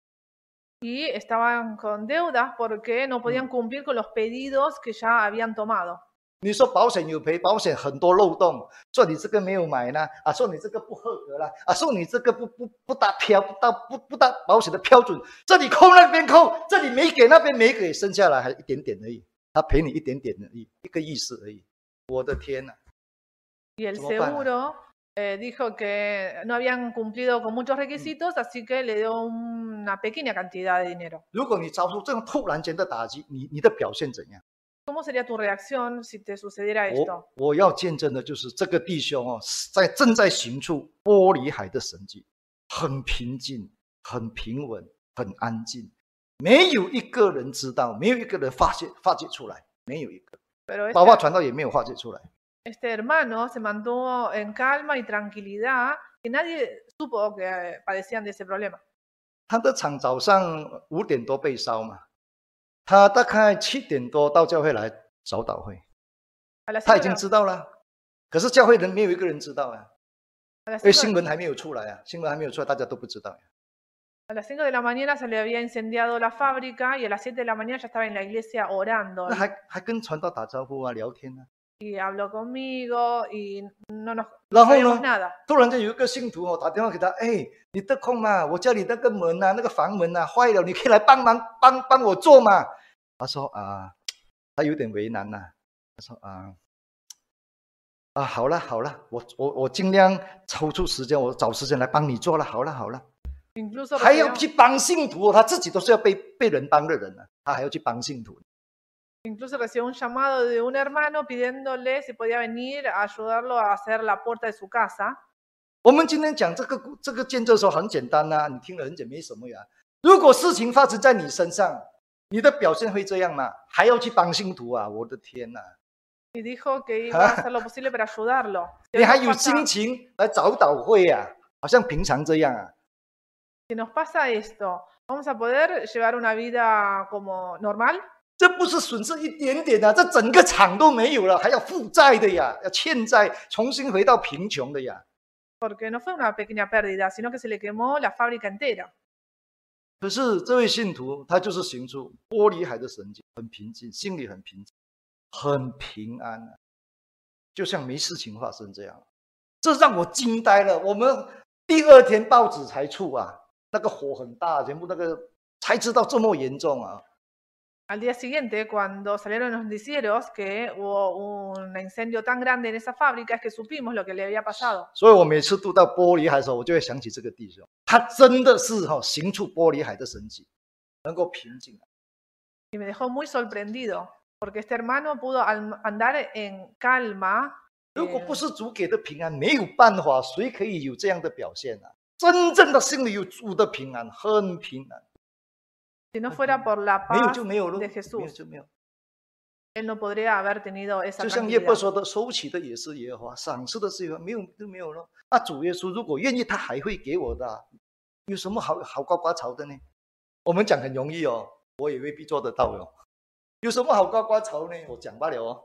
Y estaban con deudas porque no podían cumplir con los pedidos que ya habían tomado. 你说保险有赔，保险很多漏洞，说你这个没有买呢，说你这个不合格了，说你这个不达保险的标准，这里扣那边扣，这里没给那边没给，剩下来还一点点而已，他赔你一点点而已，一个意思而已。我的天哪！ Y el seguro dijo que no habían cumplido con muchos requisitos, así que le dio una pequeña cantidad de dinero. 如果你遭受这种突然间的打击，你的表现怎样？ ¿Cómo sería tu reacción si te sucediera esto? 我要见证的就是这个弟兄正在行出玻璃海的神迹，很平静，很平稳，很安静，没有一个人知道，没有一个人发泄出来，没有一个，包括传道也没有发泄出来。 Este hermano se mantuvo en calma y tranquilidad, y nadie supo que padecían de ese problema. 他的厂早上5点多被烧嘛，他大概7点多到教会来早祷会，他已经知道了，可是教会人没有一个人知道啊，因为新闻还没有出来啊，新闻还没有出来，大家都不知道呀。 A las 5 de la mañana se le había incendiado la fábrica y a las 7 de la mañana ya estaba en la iglesia orando. 那还跟传道打招呼啊，聊天啊。 Y habló conmigo y no 然后 sabíamos 呢 nada. 突然间有一个信徒打电话给他，你得空吗？我家里那个门啊，那个房门啊坏了，你可以来帮忙帮我做嘛。他说他有点为难呐、他说好了，我尽量抽出时间，我找时间来帮你做了，好了。 Incluso 还要去帮信徒，他自己都是要被人帮的人他还要去帮信徒。 Incluso recibió un llamado de un hermano pidiéndole si podía venir a ayudarlo a hacer la puerta de su casa. 我们今天讲这个见证的时候很简单你听了很简单，没什么呀。如果事情发生在你身上，你的表现会这样吗？还要去帮信徒啊！我的天哪！ Y dijo que iba a hacer lo posible para ayudarlo. 你还有心情来早祷会好像平常这样 Si nos pasa esto, ¿vamos a poder llevar una vida como normal? 这不是损失一点点这整个厂都没有了，还要负债的要欠债，重新回到贫穷的 Porque no fue una pequeña pérdida, sino que se le quemó la fábrica entera. 可是这位信徒他就是行出玻璃海的神迹，很平静，心里很平静，很平安就像没事情发生这样。这让我惊呆了。我们第2天报纸才出那个火很大，全部那个才知道这么严重 Al día siguiente, cuando salieron los noticieros que hubo un incendio tan grande en esa fábrica, es que supimos lo que le había pasado. 所以我每次读到玻璃海的时候，我就会想起这个弟兄，他真的是行出玻璃海的神迹，能够平静。 Y me dejó muy sorprendido, porque este hermano pudo andar en calma 如果不是主给的平安，没有办法，谁可以有这样的表现啊？真正的心里有主的平安，很平安。 Si no fuera por la 没有 paz 就没有了， de 没有 Jesús, 就没有。 él no podría haber tenido esa 就像约伯 tranquilidad. 说的，收取的也是耶和华，赏赐的是耶和华，没有就没有了。那主耶稣如果愿意，他还会给我的啊，有什么好呱呱吵的呢？我们讲很容易哦，我也未必做得到哟。有什么好呱呱吵呢？我讲罢了哦。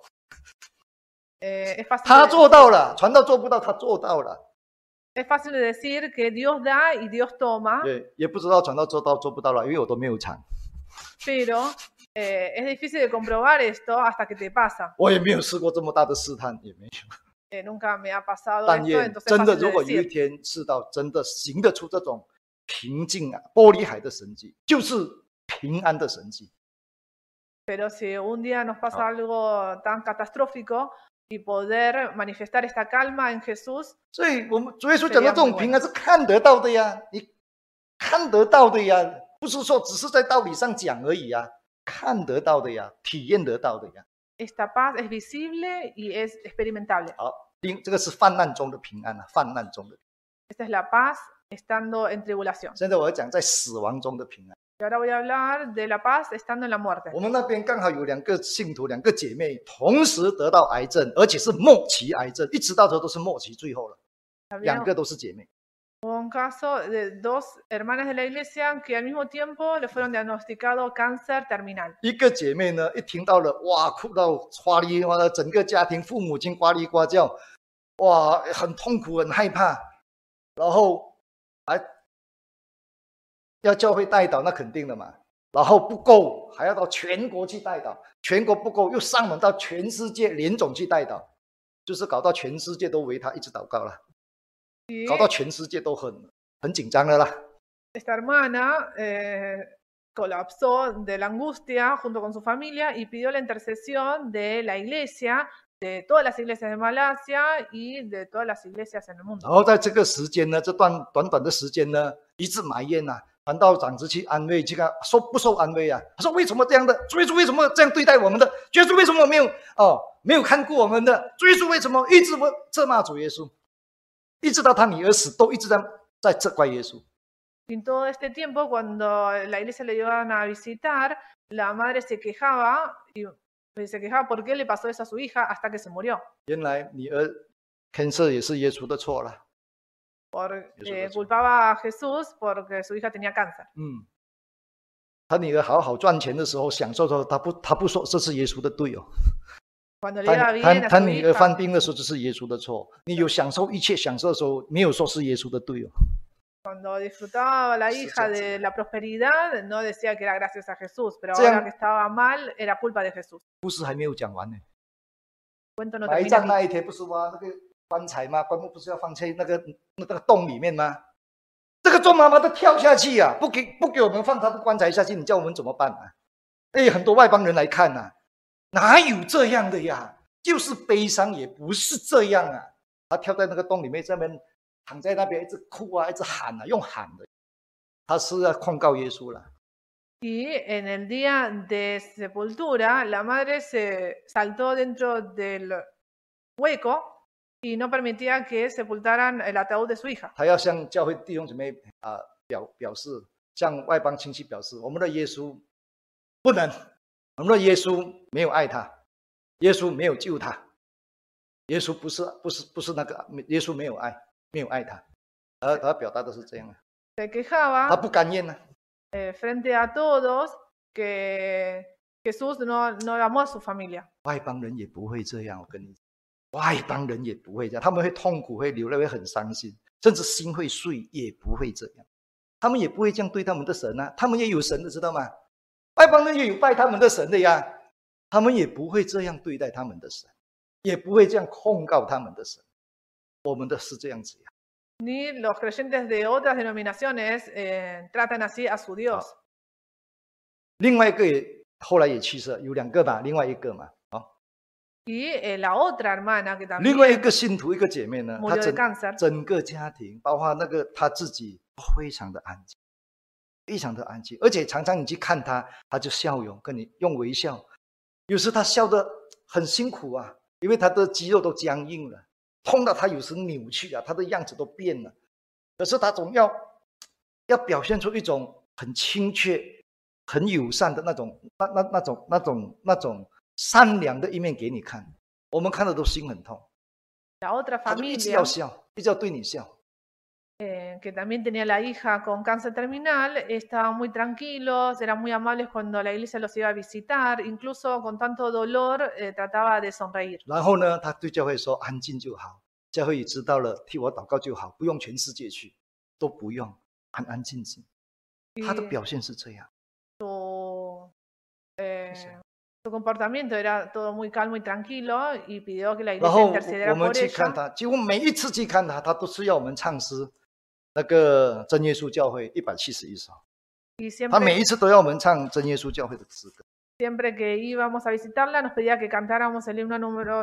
Es fácil 他 de 做到了，传道做不到，他做到了。 Es fácil de decir que Dios da y Dios toma, 对，也不知道传道做到做不到了，因为我都没有尝， pero es difícil de comprobar esto hasta que te pasa. 我也没有试过这么大的试探，也没有。 Nunca me ha pasado 但 esto, 愿 entonces 真的， es 如 fácil 果 de 有一 decir. 天试到真的行得出这种平静啊、玻璃海的神迹，就是平安的神迹。 Pero si un día nos pasa algo tan catastrófico y poder manifestar esta calma en Jesús, 所以我们主耶稣讲的这种平安是看得到的呀，你看得到的呀，不是说只是在道理上讲而已呀，看得到的呀，体验得到的呀。 esta paz es visible y es experimentable. 好，这个是患难中的平安啊，患难中的。 Esta es la paz estando en tribulación. 现在我要讲在死亡中的平安。 Y ahora voy a hablar de la paz estando en la muerte. 我们那边刚好有2个信徒，2个姐妹同时得到癌症，而且是末期癌症，一直到头都是末期，最后了。 2个都是姐妹。 Hubo un caso de 2 hermanas de la iglesia que al mismo tiempo le fueron diagnosticado cáncer terminal. 一个姐妹呢，一听到了，哇，哭到哗哩哗啦，整个家庭父母亲呱哩呱叫，哇，很痛苦，很害怕，然后还要教会代祷，那肯定的嘛。然后不够，还要到全国去代祷，全国不够，又上门到全世界联总去代祷，就是搞到全世界都为他一直祷告了，搞到全世界都很紧张的啦。 Esta hermana colapsó de la angustia junto con su familia y pidió la intercesión de la iglesia, de todas las iglesias de Malasia y de todas las iglesias en el mundo. 然后在这个时间呢，这段短短的时间呢，一直埋怨啊，传道长子去安慰，去看不受安慰啊。他说为什么这样的？主耶稣为什么这样对待我们的？主耶稣为什么没有看顾我们的？主耶稣为什么一直责骂主耶稣？一直到他女儿死，都一直在责怪耶稣。 En todo este tiempo, cuando la iglesia le iban a visitar, la madre se quejaba por qué le pasó eso a su hija hasta que se murió. 原来女儿 cancer 也是耶稣的错了。 Culpaba a Jesús porque su hija tenía cáncer. 他女儿好好赚钱的时候，享受的时候，他不说这是耶稣的对哦。 Cuando le iba bien a 他 su 女儿 hija, 犯病的时候，这是耶稣的错。你有享受一切享受的时候，没有说是耶稣的对哦。 cuando disfrutaba la hija de la prosperidad, no decía que era gracias a Jesús, pero 这样 ahora que estaba mal, era culpa de Jesús. 故事还没有讲完呢。 Cuento no 埋 termina 葬 aquí. 那一天不是吗？那个棺材吗？棺木不是要放在那个洞里面吗？这个众妈妈都跳下去啊，不给我们放他的棺材下去，你叫我们怎么办啊？哎，很多外邦人来看啊，哪有这样的呀？就是悲伤，也不是这样啊。他跳在那个洞里面，在那边躺在那边一直哭啊，一直喊啊，用喊的，他是要控告耶稣了。 Y en el día de sepultura, la madre se saltó dentro del hueco y no permitía que sepultaran el ataúd de su hija. 他要向教会弟兄姊妹表示，向外邦亲戚表示，我们的耶稣不能，我们的耶稣没有爱他，耶稣没有救他，耶稣不是那个，耶稣没有爱他，他表达的是这样啊， Se quejaba 他不甘愿啊。 frente a todos que Jesús no amó a su familia. 外邦人也不会这样，我跟你讲，外邦人也不会这样，他们会痛苦，会流泪，会很伤心，甚至心会碎，也不会这样。他们也不会这样对他们的神啊，他们也有神的，知道吗？外邦人也有拜他们的神的呀，他们也不会这样对待他们的神，也不会这样控告他们的神。我们的是这样子呀。 Ni los creyentes de otras denominaciones tratan así a su Dios. 另外一个后来也去世了，有2个嘛，另外一个嘛， Y la otra hermana que 另外一 también 个信徒一个姐妹呢，她 murió de cáncer. 整个家庭，包括那个她自己，非常的安静，非常的安静，而且常常你去看她，她就笑容，跟你用微笑，有时她笑得很辛苦啊， 因为他的肌肉都僵硬了，痛到他有时扭曲啊，他的样子都变了。可是他总要表现出一种很亲切、很友善的那种善良的一面给你看。我们看的都心很痛。 La otra 他就一直 familia 要笑，一直要对你笑。 que también tenía la hija con cáncer terminal, estaban muy tranquilos, eran muy amables cuando la iglesia los iba a visitar, incluso con tanto dolor trataba de sonreír. 然后呢，他对教会说：“安静就好，教会也知道了，替我祷告就好，不用全世界去，都不用，安安静静。”他的表现是这样。 Su comportamiento era todo muy calmo y tranquilo y pidió que la 然 iglesia 后 intercediera 我们 por 去看 ella. 他，几乎每一次去看他，他都是要我们唱诗。那个真耶稣教会171首， Y 他每 siempre, 一次都要我们唱真耶稣教会的诗歌。 siempre que íbamos a visitarla nos pedía que cantáramos el himno número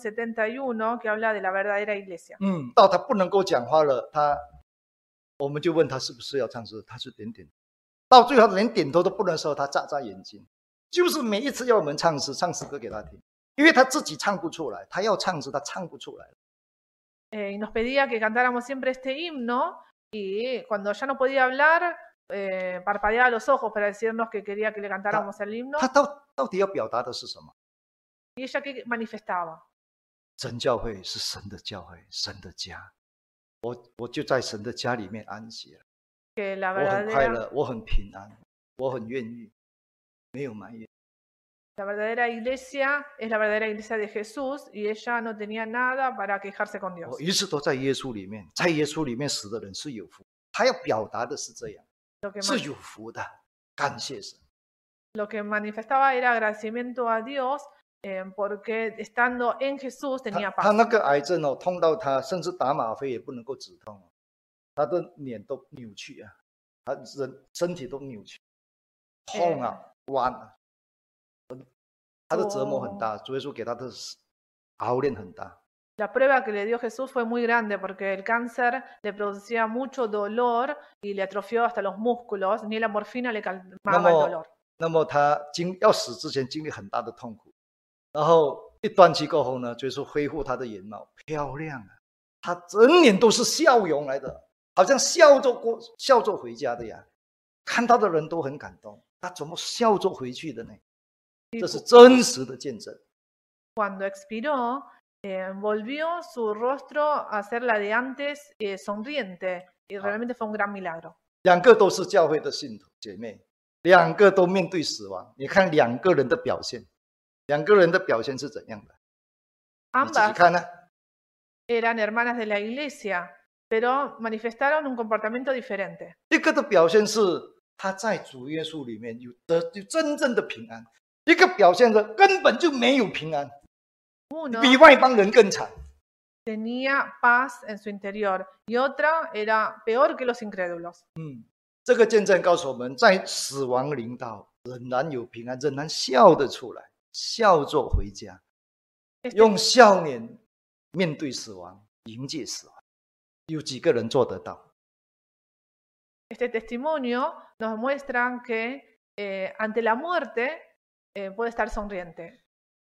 171 que habla de la verdadera iglesia. 到他不能够讲话了，我们就问他是不是要唱诗，他是点点。到最后连点头都不能的时候，他眨眨眼睛，就是每一次要我们唱诗歌给他听，因为他自己唱不出来，他要唱诗他唱不出来。 Y nos pedía que cantáramos siempre este himno y cuando ya no podía hablar parpadeaba los ojos para decirnos que quería que le cantáramos el himno. 他到底要表达的是什么？ Y ella que manifestaba. 真教会是神的教会，神的家。我就在神的家里面安息了， Que la 我很快 verdadera, 乐，我很平安，我很愿意，没有埋怨。 la verdadera iglesia es la verdadera iglesia de Jesús y ella no tenía nada para quejarse con 我 Dios. 一直都在耶稣里面，在耶稣里面死的人是有福。他要表达的是这样， Lo que, 是有福的，感谢神。 lo que manifestaba era agradecimiento a Dios porque estando en Jesús tenía 他 paz. 那个癌症哦，痛到他甚至打吗啡也不能够止痛，他的脸都扭曲啊，他身体都扭曲，痛啊，弯啊，他的折磨很大，主耶稣给他的熬炼很大。 La prueba que le dio Jesús fue muy grande porque el cáncer le producía mucho dolor y le atrofió hasta los músculos, ni la morfina le calmaba el dolor. 那么他要死之前经历很大的痛苦，然后一断气过后呢，主耶稣恢复他的颜貌，漂亮啊，他整脸都是笑容来的，好像笑着回家的呀，看到的人都很感动。他怎么笑着回去的呢？这是真实的见证。 Cuando expiró, volvió su rostro a ser la de antes, sonriente, y realmente fue un gran milagro. 两个都是教会的信徒姐妹，两个都面对死亡。你看两个人的表现，两个人的表现是怎样的？你自己 Ambas 看呢？ eran hermanas de la iglesia, pero manifestaron un comportamiento diferente. 一个的表现是他在主耶稣里面有真正的平安，一个表现的根本就没有平安， Uno 比外邦人更惨。 tenía paz en su interior y otra era peor que los incrédulos. 这个见证告诉我们，在死亡临到，仍然有平安，仍然笑得出来，笑着回家，用笑脸面对死亡，迎接死亡。有几个人做得到？ Este testimonio nos muestra que ante la muerte puede estar sonriente.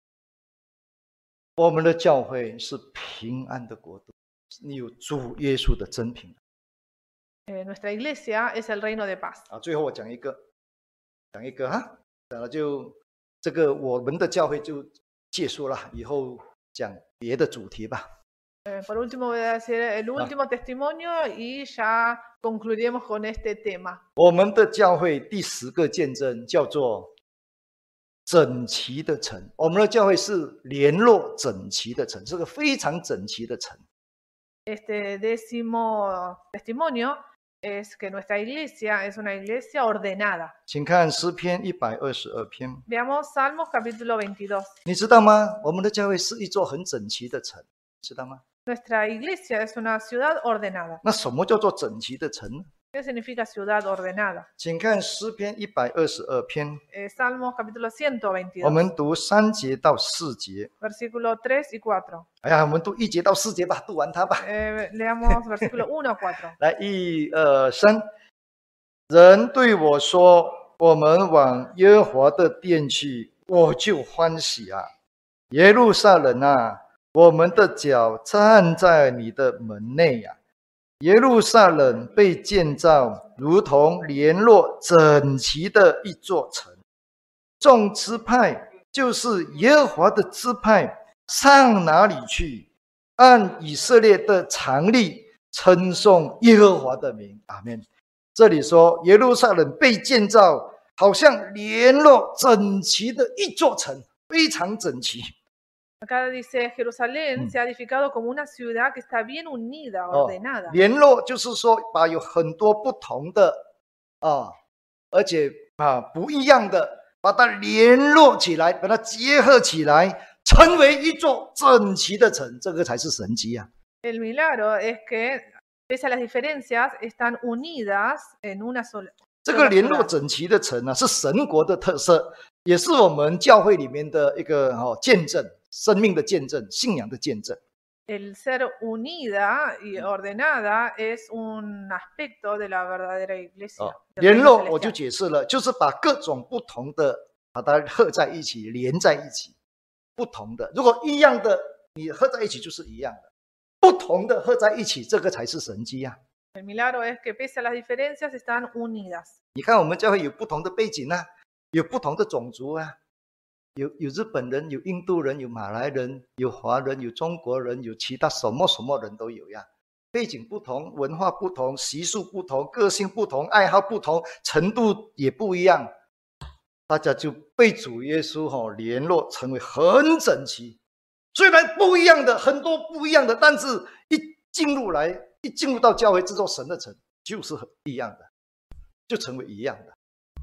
我们的教会是平安的国度，你有主耶稣的真平安。 Nuestra iglesia es el reino de paz. 最后我讲一个哈，讲了就这个我们的教会就结束了，以后讲别的主题吧。 Por último voy a decir el último testimonio y ya concluiremos con este tema. 我们的教会第10个见证叫做整齐的城，我们的教会是联络整齐的城，是个非常整齐的城。 Este 10º testimonio es que nuestra iglesia es una iglesia ordenada. 请看诗篇122篇， Veamos Salmos capítulo 22. 你知道吗？我们的教会是一座很整齐的城，知道吗？ Nuestra iglesia es una ciudad ordenada. 那什么叫做整齐的城呢？ ¿Qué significa ciudad ordenada? 请看诗篇122篇， Salmos capítulo 122, 我们读3节到4节。 versículo 3 y 4. 哎呀，我们读1节到4节吧，读完它吧。 Leamos versículo 1 a 4. 来，1、2、3。人对我说：“我们往耶和华的殿去，我就欢喜啊。 耶路撒冷啊，我们的脚站在你的门内呀。耶路撒冷被建造，如同联络整齐的一座城。众支派就是耶和华的支派，上哪里去？按以色列的常例，称颂耶和华的名。阿们。这里说耶路撒冷被建造，好像联络整齐的一座城，非常整齐。 Acá dice Jerusalén se ha edificado como una ciudad que está bien unida, 哦， ordenada. 联络就是说把有很多不同的而且不一样的，把它联络起来，把它结合起来，成为一座整齐的城，这个才是神迹啊！ El milagro es que, pese a las diferencias, están unidas en una sola. 这个联络整齐的城呢，是神国的特色，也是我们教会里面的一个见证，生命的见证，信仰的见证。 El ser unida y ordenada es un aspecto de la verdadera iglesia. 联络我就解释了，就是把各种不同的把它合在一起，连在一起。不同的，如果一样的，你合在一起就是一样的；不同的合在一起，这个才是神迹啊！ El milagro es que pese a las diferencias están unidas. 你看我们教会有不同的背景啊，有不同的种族啊，有日本人，有印度人，有马来人，有华人，有中国人，有其他什么人都有呀。背景不同，文化不同，习俗不同，个性不同，爱好不同，程度也不一样，大家就被主耶稣联络成为很整齐。虽然不一样的，很多不一样的，但是一进入到教会这座神的城，就是一样的，就成为一样的。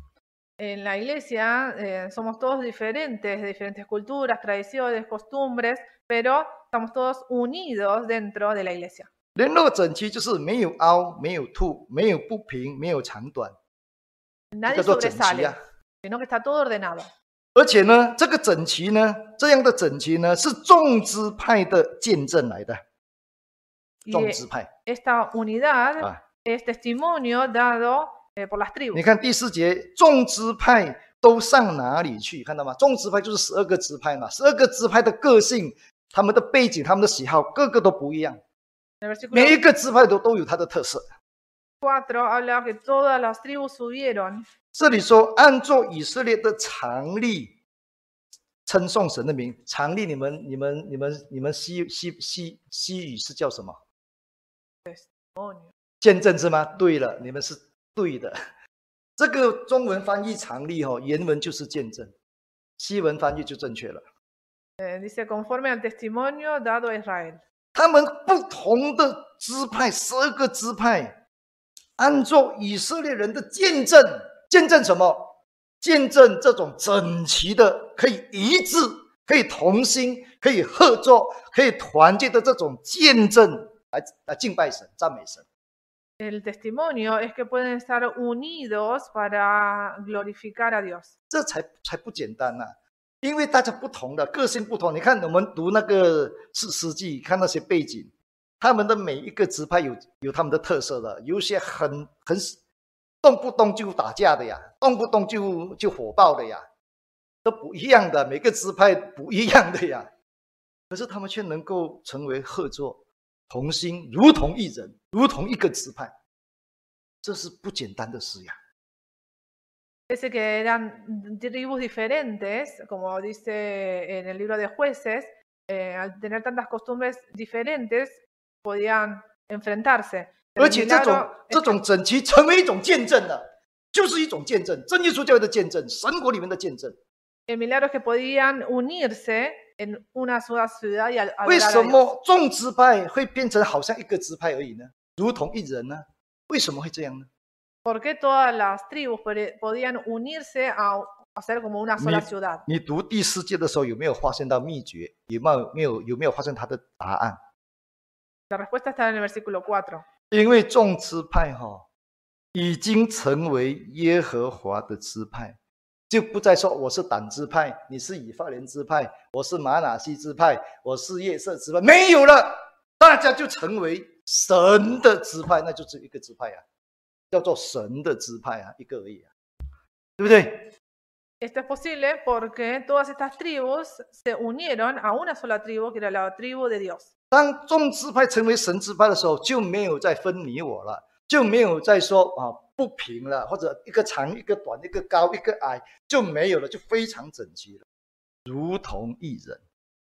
En la iglesia somos todos diferentes, de diferentes culturas, tradiciones, costumbres, pero estamos todos unidos dentro de la iglesia. 联络整齐就是没有凹，没有凸，没有不平，没有长短， Nadie sobresale, sino que está todo ordenado. 而且呢，这个整齐呢，这样的整齐呢，是众支派的见证来的。众支派 Esta unidad es testimonio dado por las tribus. 你看第4节，众支派都上哪里去？看到吗？众支派就是12个支派嘛，12个支派的个性、他们的背景、他们的喜好，个个都不一样。每一个支派都有它的特色。 4 habla que todas las tribus subieron. 这里说，按照以色列的常例，称颂神的名。常例，你们西语是叫什么？见证是吗？对了，你们是对的。这个中文翻译常例原文就是见证，西文翻译就正确了。 Dice conforme al testimonio dado a Israel. 他们不同的支派，12个支派，按照以色列人的见证，见证什么？见证这种整齐的、可以一致、可以同心、可以合作、可以团结的这种见证，来敬拜神、赞美神。 El testimonio es que pueden estar unidos para glorificar a Dios. 这才不简单啊！因为大家不同的个性不同，你看我们读那个士师记，看那些背景，他们的每一个支派有他们的特色的，有些很动不动就打架的呀，动不动就火爆的呀，都不一样的，每个支派不一样的呀。可是他们却能够成为合作、同心，如同一人，如同一个支派，这是不简单的事呀。 Parece que eran tribus diferentes, como dice en el libro de Jueces, al tener tantas costumbres diferentes, podían enfrentarse. 而且这种整齐成为一种见证的，就是一种见证，真耶稣教会的见证，神国里面的见证。 El milagro es que podían unirse en una sola ciudad y adorar a Dios. 为什么众支派会变成好像一个支派而已呢？如同一人呢？为什么会这样呢？ ¿Por qué todas las tribus podían unirse a hacer como una sola ciudad? 你读第4节的时候有没有发现到秘诀？有没有发现他的答案？ La respuesta está en el versículo 4. 因为众支派已经成为耶和华的支派，就不再说我是但支派，你是以法莲支派，我是玛拿西支派，我是叶瑟支派，没有了，大家就成为神的支派，那就是一个支派啊，叫做神的支派啊，一个而已啊，对不对？ Esto es posible porque todas estas tribus se unieron a una sola tribu, que era la tribu de Dios. 当众支派成为神支派的时候，就没有再分你我了，就没有再说不平了，或者一个长一个短，一个高一个矮，就没有了，就非常整齐了，如同一人。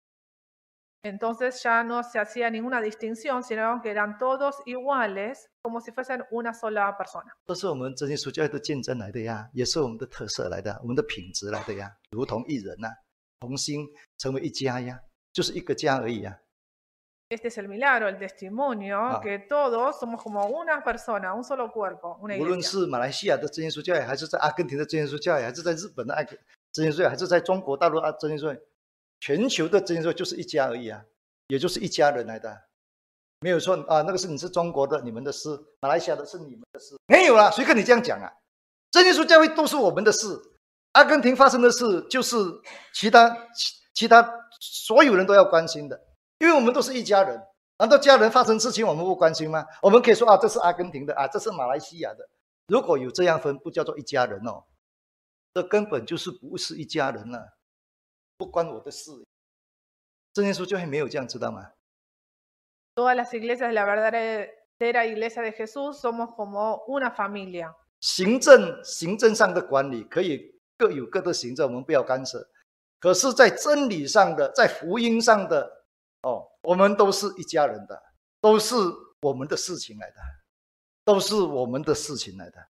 Entonces ya no se hacía ninguna distinción, sino que eran todos iguales, como si fuesen una sola persona. 这是我们真耶稣教会的见证来的呀，也是我们的特色来的，我们的品质来的呀，如同一人呐，同心成为一家呀，就是一个家而已呀。 Este es el milagro, el testimonio, que todos somos como una persona, un solo cuerpo, una 无论 iglesia. 是马来西亚的真耶稣教会，还是在阿根廷的真耶稣教会，还是在日本的真耶稣教会，还是在中国大陆真耶稣教会，全球的真耶稣教会就是一家而已啊，也就是一家人来的，没有说那个是你是中国的，你们的事；马来西亚的是你们的事，没有啦，谁跟你这样讲啊？真耶稣教会都是我们的事，阿根廷发生的事就是其他所有人都要关心的。 因为我们都是一家人，难道家人发生事情我们不关心吗？我们可以说这是阿根廷的这是马来西亚的。如果有这样分，不叫做一家人哦，这根本就是不是一家人了，不关我的事。真耶稣教会没有这样，知道吗？ Todas las iglesias de la verdadera iglesia de Jesús somos como una familia. 行政上的管理可以各有各的行政，我们不要干涉。可是，在真理上的，在福音上的。 我们都是一家人的，都是我们的事情来的，都是我们的事情来的。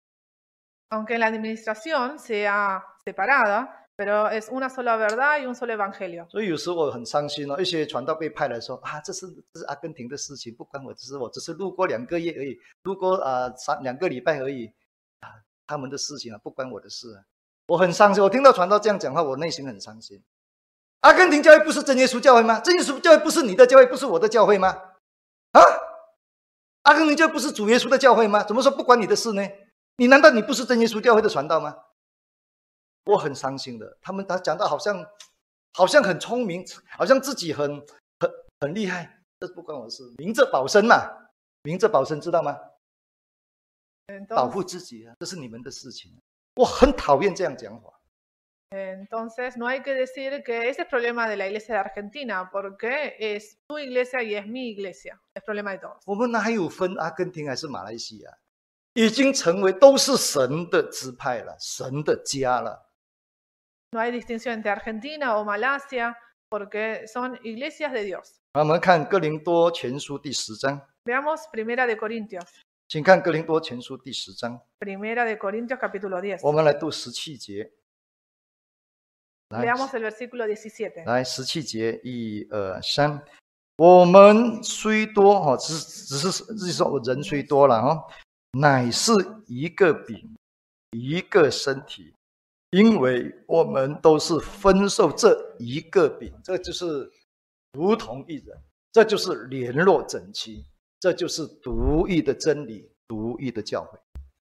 Aunque la administración sea separada, pero es una sola verdad y un solo evangelio. 所以有时我很伤心一些传道被派来说这是阿根廷的事情，不关我，我只是路过2个月而已，路过2个礼拜而已，他们的事情不关我的事。我很伤心，我听到传道这样讲话，我内心很伤心。 阿根廷教会不是真耶稣教会吗？真耶稣教会不是你的教会，不是我的教会吗？阿根廷教会不是主耶稣的教会吗？怎么说不关你的事呢？你难道你不是真耶稣教会的传道吗？我很伤心的。他讲到好像很聪明，好像自己很厉害，这不关我的事。明哲保身嘛，明哲保身知道吗？保护自己这是你们的事情。我很讨厌这样讲话。 Entonces, no hay que decir que ese es problema de la iglesia de Argentina, porque es tu iglesia y es mi iglesia. Es problema de todos. 我们哪有分阿根廷还是马来西亚？已经成为都是神的支派了，神的家了。 No hay distinción entre Argentina o Malasia, porque son iglesias de Dios. 我们看哥林多前书第10章。 Veamos Primera de Corintios. 请看哥林多前书第10章。 Primera de Corintios capítulo 10. 我们来读17节。 Veamos el versículo 17. 来17节，1、2、3。我们虽多只是说人虽多了乃是一个饼，一个身体，因为我们都是分受这一个饼，这就是如同一人，这就是联络整齐，这就是独一的真理，独一的教会。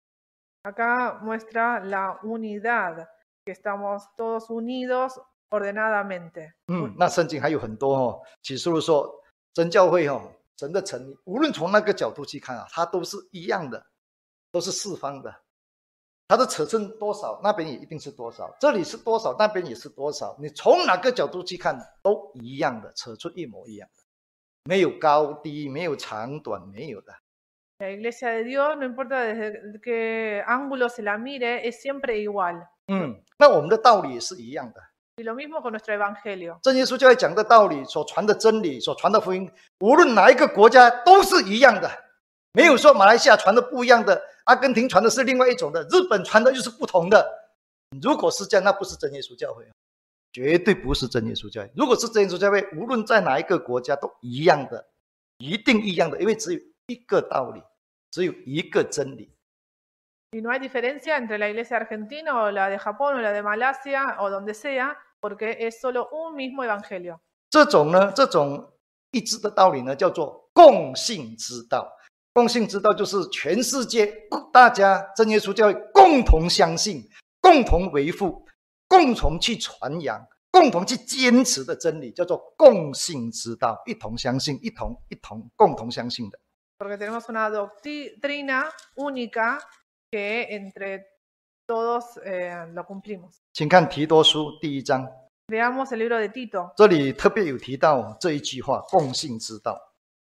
Acá muestra la unidad. Que estamos todos unidos ordenadamente. 那圣经还有很多启示录说真教会神的诚意，无论从那个角度去看它都是一样的，都是四方的。它的尺寸多少，那边也一定是多少，这里是多少，那边也是多少。你从哪个角度去看都一样的，尺寸一模一样的，没有高低，没有长短，没有的。 La iglesia de Dios, no importa desde qué ángulo se la mire, es siempre igual. 那我们的道理也是一样的。 Y lo mismo con nuestro evangelio. 真耶稣教会讲的道理，所传的真理，所传的福音，无论哪一个国家都是一样的，没有说马来西亚传的不一样的，阿根廷传的是另外一种的，日本传的又是不同的。如果是这样，那不是真耶稣教会，绝对不是真耶稣教会。如果是真耶稣教会，无论在哪一个国家都一样的，一定一样的，因为只有一个道理，只有一个真理。 Y no hay diferencia entre la iglesia argentina o la de Japón o la de Malasia o donde sea, porque es solo un mismo evangelio. 这种一致的道理呢，叫做共信之道。共信之道就是全世界大家真耶稣教会共同相信、共同维护、共同去传扬、共同去坚持的真理，叫做共信之道，一同相信，共同相信的。 Porque tenemos una doctrina única que entre todos lo cumplimos. 请看提多书第1章， Veamos el libro de Tito. 这里特别有提到这一句话：共信之道。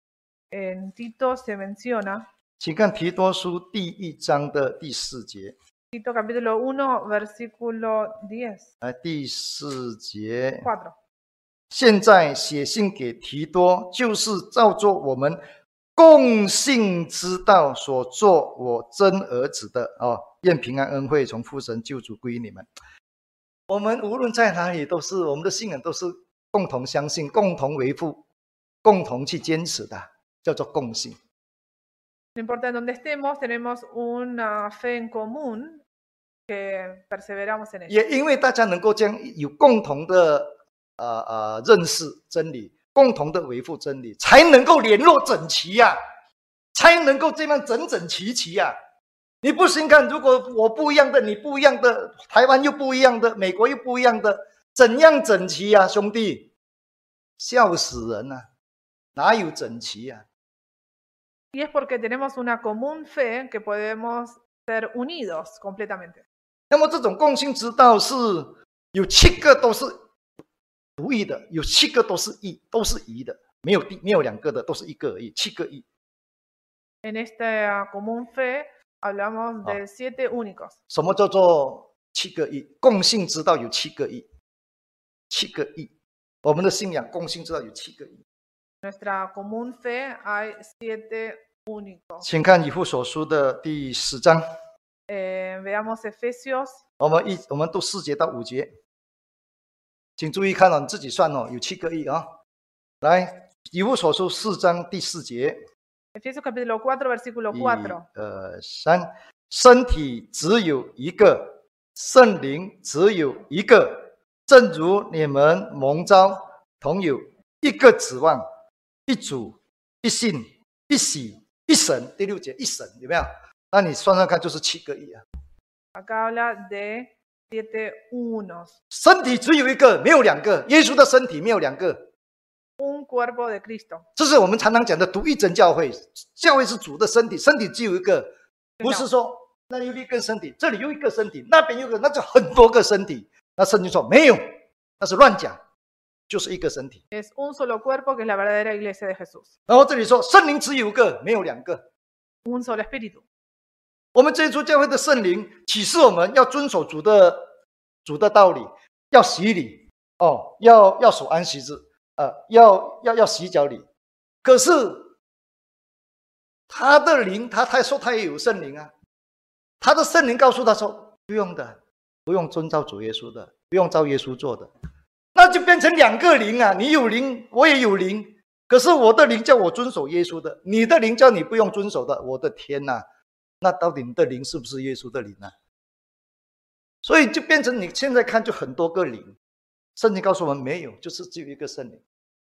En Tito se menciona, 请看提多书第1章的第4节， Tito capítulo 1, versículo 10, 第4节。 4. 现在写信给提多，就是照作我们共信之道所做我真儿子的愿平安恩惠从父神救主归于你们。我们无论在哪里，都是我们的信仰都是共同相信、共同维护、共同去坚持的，叫做共信。 No importa en dónde estemos, tenemos una fe en común que perseveramos en ella. 也因为大家能够这样有共同的认识真理，共同的维护真理，才能够联络整齐呀，才能够这样整整齐齐呀。你不信看，如果我不一样的，你不一样的，台湾又不一样的，美国又不一样的，怎样整齐呀，兄弟？笑死人了，哪有整齐呀？ Y es porque tenemos una común fe que podemos ser unidos completamente. 那么这种共信之道是有7个都是独一的，有7个都是一的，没有2个的，都是1个而已，7个一。 En esta común fe hablamos de 7 únicos. 什么叫做7个一？共信之道有7个一，7个一。我们的信仰共信之道有7个一。 Nuestra común fe hay 7 únicos. 请看以弗所书的第10章， Veamos Efesios. 我们读4节到5节，请注意看你自己算有7个一啊。来，以弗所书4章第4节。 Efesios capítulo 4, versículo 4. 3，身体只有一个，圣灵只有一个，正如你们蒙召，同有一个指望，一主，一信，一喜，一神。第6节一神有没有？那你算算看，就是7个一啊。 Acá habla de 7 unos. 身体只有一个，没有2个。耶稣的身体没有2个。 Un cuerpo de Cristo. 这是我们常常讲的独一真教会，教会是主的身体，身体只有一个，不是说那有一个身体，这里有一个身体，那边有一个，那就很多个身体。那圣经说没有，那是乱讲，就是一个身体。 Es un solo cuerpo que es la verdadera iglesia de Jesús. 然后这里说圣灵只有一个，没有2个。 Un solo espíritu. 我们这一处教会的圣灵启示我们要遵守主的道理，要洗礼要守安息日。 要洗脚礼，可是他的灵，他说他也有圣灵啊，他的圣灵告诉他说不用的，不用遵照主耶稣的，不用照耶稣做的，那就变成2个灵啊，你有灵，我也有灵，可是我的灵叫我遵守耶稣的，你的灵叫你不用遵守的，我的天哪，那到底你的灵是不是耶稣的灵啊？所以就变成你现在看就很多个灵。 圣经告诉我们没有，就是只有一个圣灵。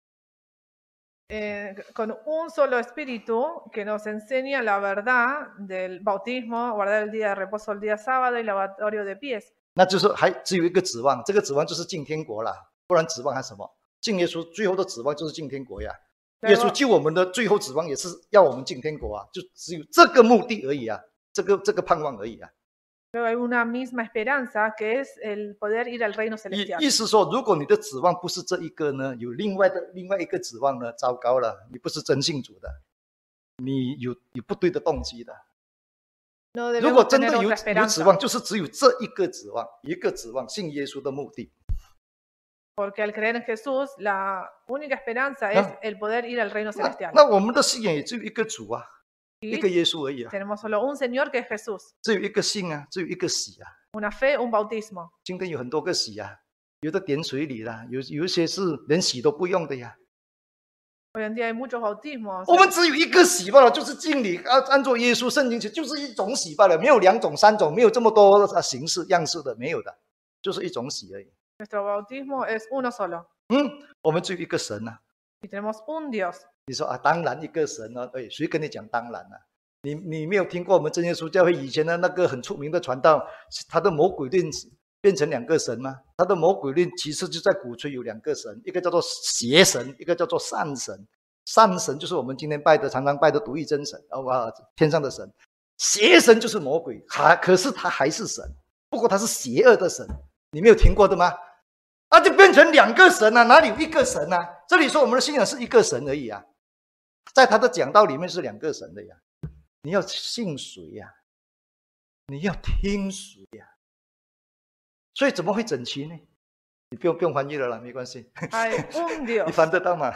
Con un solo espíritu que nos enseña la verdad del bautismo, guardar el día de reposo el día sábado y lavatorio de pies. 那就是还只有一个指望，这个指望就是进天国啦，不然指望还什么？进耶稣，最后的指望就是进天国呀。耶稣救我们的最后指望也是要我们进天国啊，就只有这个目的而已啊，这个盼望而已啊。 Pero hay una misma esperanza que es el poder ir al reino celestial. 意思说，如果你的指望不是这一个呢，有另外一个指望呢，糟糕了，你不是真信主的，你有不对的动机的。 No 如果 debemos 真的 tener 有 otra 指 esperanza, 望，就是只有这一个指望，信耶稣的目的。 porque al creer en Jesús, la única esperanza es el poder ir al reino celestial. 那我们的信仰也只有一个主啊，一个耶稣而已啊， Tenemos solo un Señor que es Jesús, 只有一个信啊，只有一个洗啊。 una fe, un bautismo. 今天有很多个洗啊，有的点水礼啦，有一些是连洗都不用的呀。 Hoy en día hay muchos bautismos. 我们只有一个洗罢了，就是敬礼，按照耶稣圣经写，就是一种洗罢了，没有2种、3种，没有这么多形式样式的，没有的，就是一种洗而已。 Nuestro bautismo es uno solo. 我们只有一个神啊。 Y tenemos un Dios. 你说啊，当然一个神啊，对，谁跟你讲当然啊？你没有听过我们真耶稣教会以前的那个很出名的传道，他的魔鬼论变成2个神吗？他的魔鬼论其实就在鼓吹有2个神，一个叫做邪神，一个叫做善神。善神就是我们今天常常拜的独一真神天上的神，邪神就是魔鬼，可是他还是神。 不过他是邪恶的神，你没有听过的吗？啊，就变成两个神啊，哪里有一个神啊？这里说我们的信仰是一个神而已啊，在他的讲道里面是两个神的呀。你要信谁呀？你要听谁呀？所以怎么会整齐呢？你不用翻译了啦，没关系。 Hay un Dios. 你翻得到吗？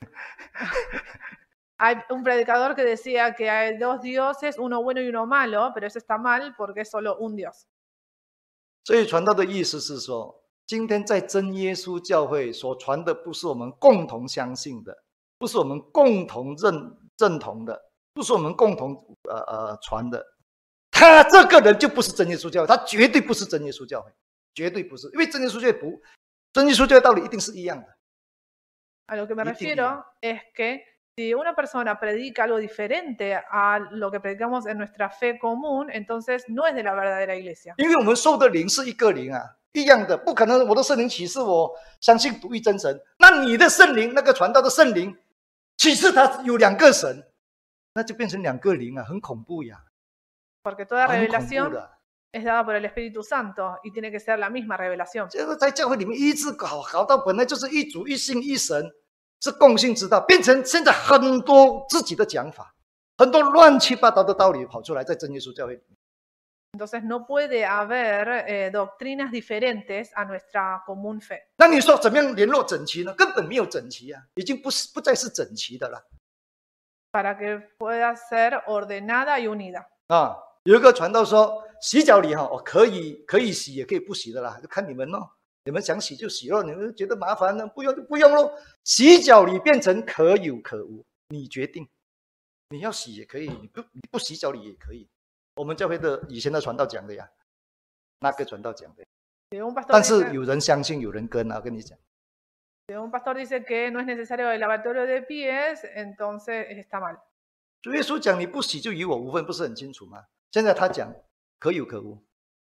Hay un predicador que decía que hay dos dioses, uno bueno y uno malo, pero eso está mal porque es solo un Dios. 所以传道的意思是说，今天在真耶稣教会所传的，不是我们共同相信的，不是我们共同认同的，不是我们共同传的。他这个人就不是真耶稣教会，他绝对不是真耶稣教会，绝对不是，因为真耶稣教会不，真耶稣教会道理一定是一样的。 A lo que me refiero es que si una persona predica algo diferente a lo que predicamos en nuestra fe común, entonces no es de la verdadera iglesia. 因为我们受的灵是一个灵啊，一样的，不可能我的圣灵启示我相信独一真神，那你的圣灵那个传道的圣灵启示他有两个神，那就变成两个灵啊，很恐怖呀。 Porque toda revelación es dada por el Espíritu Santo y tiene que ser la misma revelación. 这个在教会里面一直搞到本来就是一主一信一神，是共性之道，变成现在很多自己的讲法，很多乱七八糟的道理跑出来，在真耶稣教会里面。 Entonces no puede haber doctrinas diferentes a nuestra común fe. 那你说怎么样联络整齐呢？根本没有整齐啊，已经不再是整齐的了。 Para que pueda ser ordenada y unida. 啊，有一个传道说，洗脚礼可以洗，也可以不洗的啦，就看你们咯。你们想洗就洗咯，你们觉得麻烦呢，不用就不用咯。洗脚礼变成可有可无，你决定。你要洗也可以，你不洗脚礼也可以。我们教会的以前的传道讲的呀，那个传道讲的。但是有人相信，有人跟啊，跟你讲。 Si un pastor dice que no es necesario el lavatorio de pies, entonces está mal. 主耶稣讲你不洗就与我无分，不是很清楚吗？现在他讲可有可无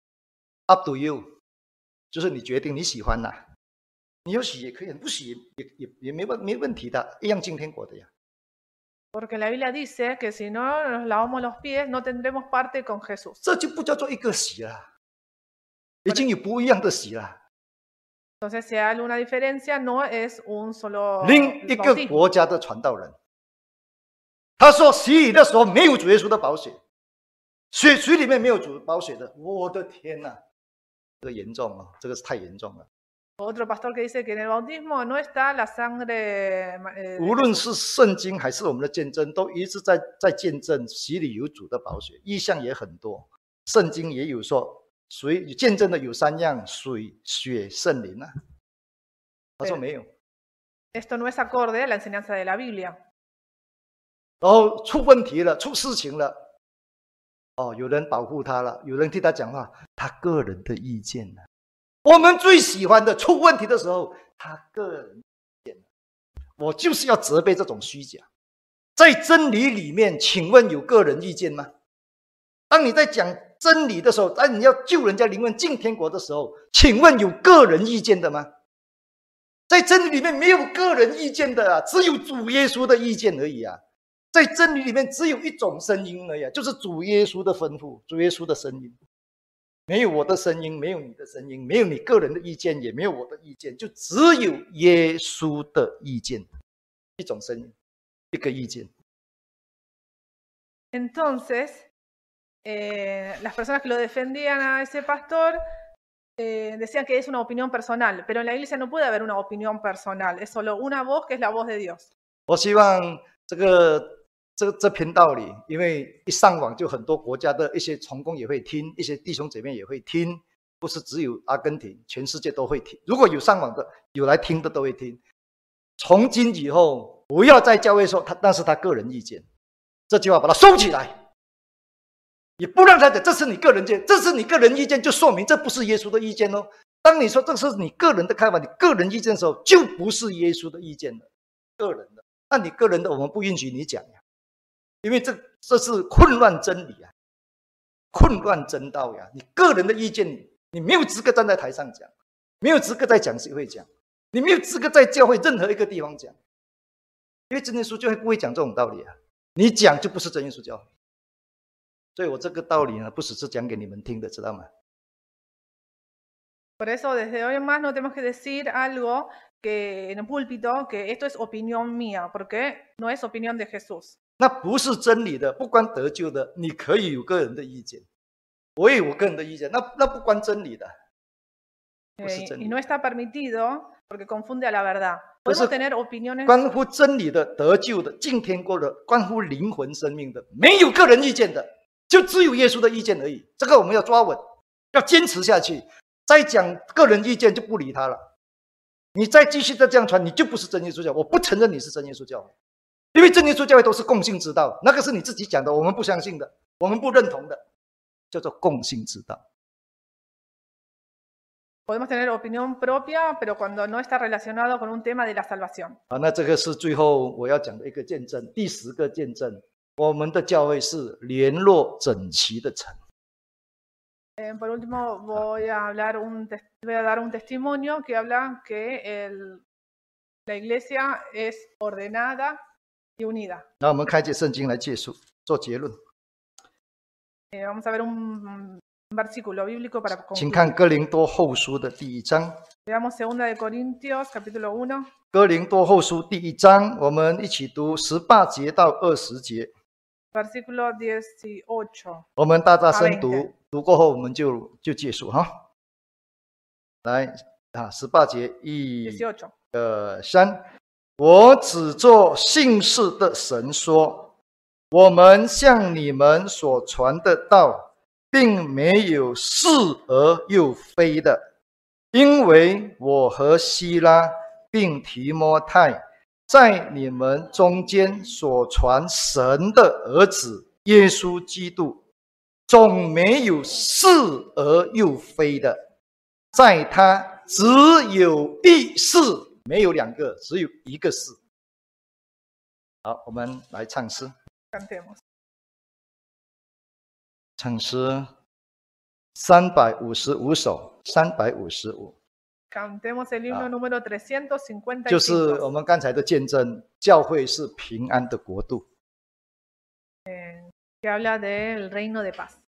，up to you， 就是你决定，你喜欢啦。你有洗也可以，不洗也没问题的，一样进天国的呀。 Porque la Biblia dice que si no nos lavamos los pies, no tendremos parte con Jesús. 这就不叫做一个洗了，已经有不一样的洗了。 Entonces, si hay alguna diferencia, no es un solo 另一个国家的传道人，他说洗礼的时候没有主耶稣的宝血，水里面没有主宝血的，我的天哪，这个严重了，这个是太严重了。 Otro pastor que dice que en el bautismo no está la sangre. 无论是圣经还是我们的见证，都一直在见证洗礼有主的宝血，意象也很多。圣经也有说，水见证的有3样：水、血、圣灵啊。他说没有。 Esto no es acorde a la enseñanza de la Biblia. 然后出问题了，出事情了，有人保护他了，有人替他讲话，他个人的意见呢？我们最喜欢的，出问题的时候，他个人意见，我就是要责备这种虚假。在真理里面，请问有个人意见吗？当你在讲真理的时候，当你要救人家灵魂进天国的时候，请问有个人意见的吗？在真理里面没有个人意见的啊，只有主耶稣的意见而已啊。在真理里面只有一种声音而已，就是主耶稣的吩咐，主耶稣的声音。没有我的声音，没有你的声音，没有你个人的意见，也没有我的意见，就只有耶稣的意见，一种声音，一个意见。 Entonces, las personas que lo defendían a ese pastor decían que es una opinión personal, pero en la iglesia no puede haber una opinión personal, es solo una voz que es la voz de Dios. 我希望这篇道理，因为一上网就很多国家的一些同工也会听，一些弟兄姐妹也会听，不是只有阿根廷，全世界都会听。如果有上网的，有来听的都会听。从今以后，不要在教会说那是他个人意见，这句话把它收起来，也不让他讲这是你个人意见，这是你个人意见，就说明这不是耶稣的意见哦。当你说这是你个人的看法，你个人意见的时候，就不是耶稣的意见了，个人的。那你个人的，我们不允许你讲呀。因为这是混乱真理啊，混乱真道呀！你个人的意见，你没有资格站在台上讲，没有资格在讲习会讲，你没有资格在教会任何一个地方讲，因为真耶稣教会不会讲这种道理啊！你讲就不是真耶稣教会。所以我这个道理呢，不只是讲给你们听的，知道吗？ Por eso, desde hoy en más no tenemos que decir algo que en el púlpito que esto es opinión mía, porque no es opinión de Jesús. 那不是真理的，不关得救的，你可以有个人的意见，我也有个人的意见，那不关真理的，不是真 Y 理 no。está permitido porque confunde a la verdad. 可是 Podemos tener opiniones 关乎真理的、得救的、进天国的、关乎灵魂生命的，没有个人意见的，就只有耶稣的意见而已。这个我们要抓稳，要坚持下去。再讲个人意见就不理他了。你再继续再这样传，你就不是真耶稣教。我不承认你是真耶稣教，因为真耶稣教会都是共性之道，那个是你自己讲的，我们不相信的，我们不认同的，叫做共性之道。 Podemos tener opinión propia, pero cuando no está relacionado con un tema de la salvación. 好，那这个是最后我要讲的一个见证，第10个见证，我们的教会是联络整齐的城。 Por último, voy a dar un testimonio que habla que la iglesia es ordenada y unida. 那我们开解圣经来结束，做结论。 Vamos a ver un versículo bíblico para 请 concluir. 看哥林多后书的第1章。 Veamos 2 de Corintios, capítulo 1. 哥林多后书第1章，我们一起读18节到20节。 Versículo 18. 我们大声 20 读，读过后我们就结束哈。来18节，1、 18. 2、3。我只做信士的神说，我们向你们所传的道，并没有是而又非的，因为我和希拉并提摩太在你们中间所传神的儿子耶稣基督，总没有是而又非的，在他只有一是，没有2个，只有1个是。好，我们来唱诗。 Cantemos. 唱诗355首，355。 Cantemos el himno número 355. 就是我们刚才的见证，教会是平安的国度。 Que habla del reino de paz.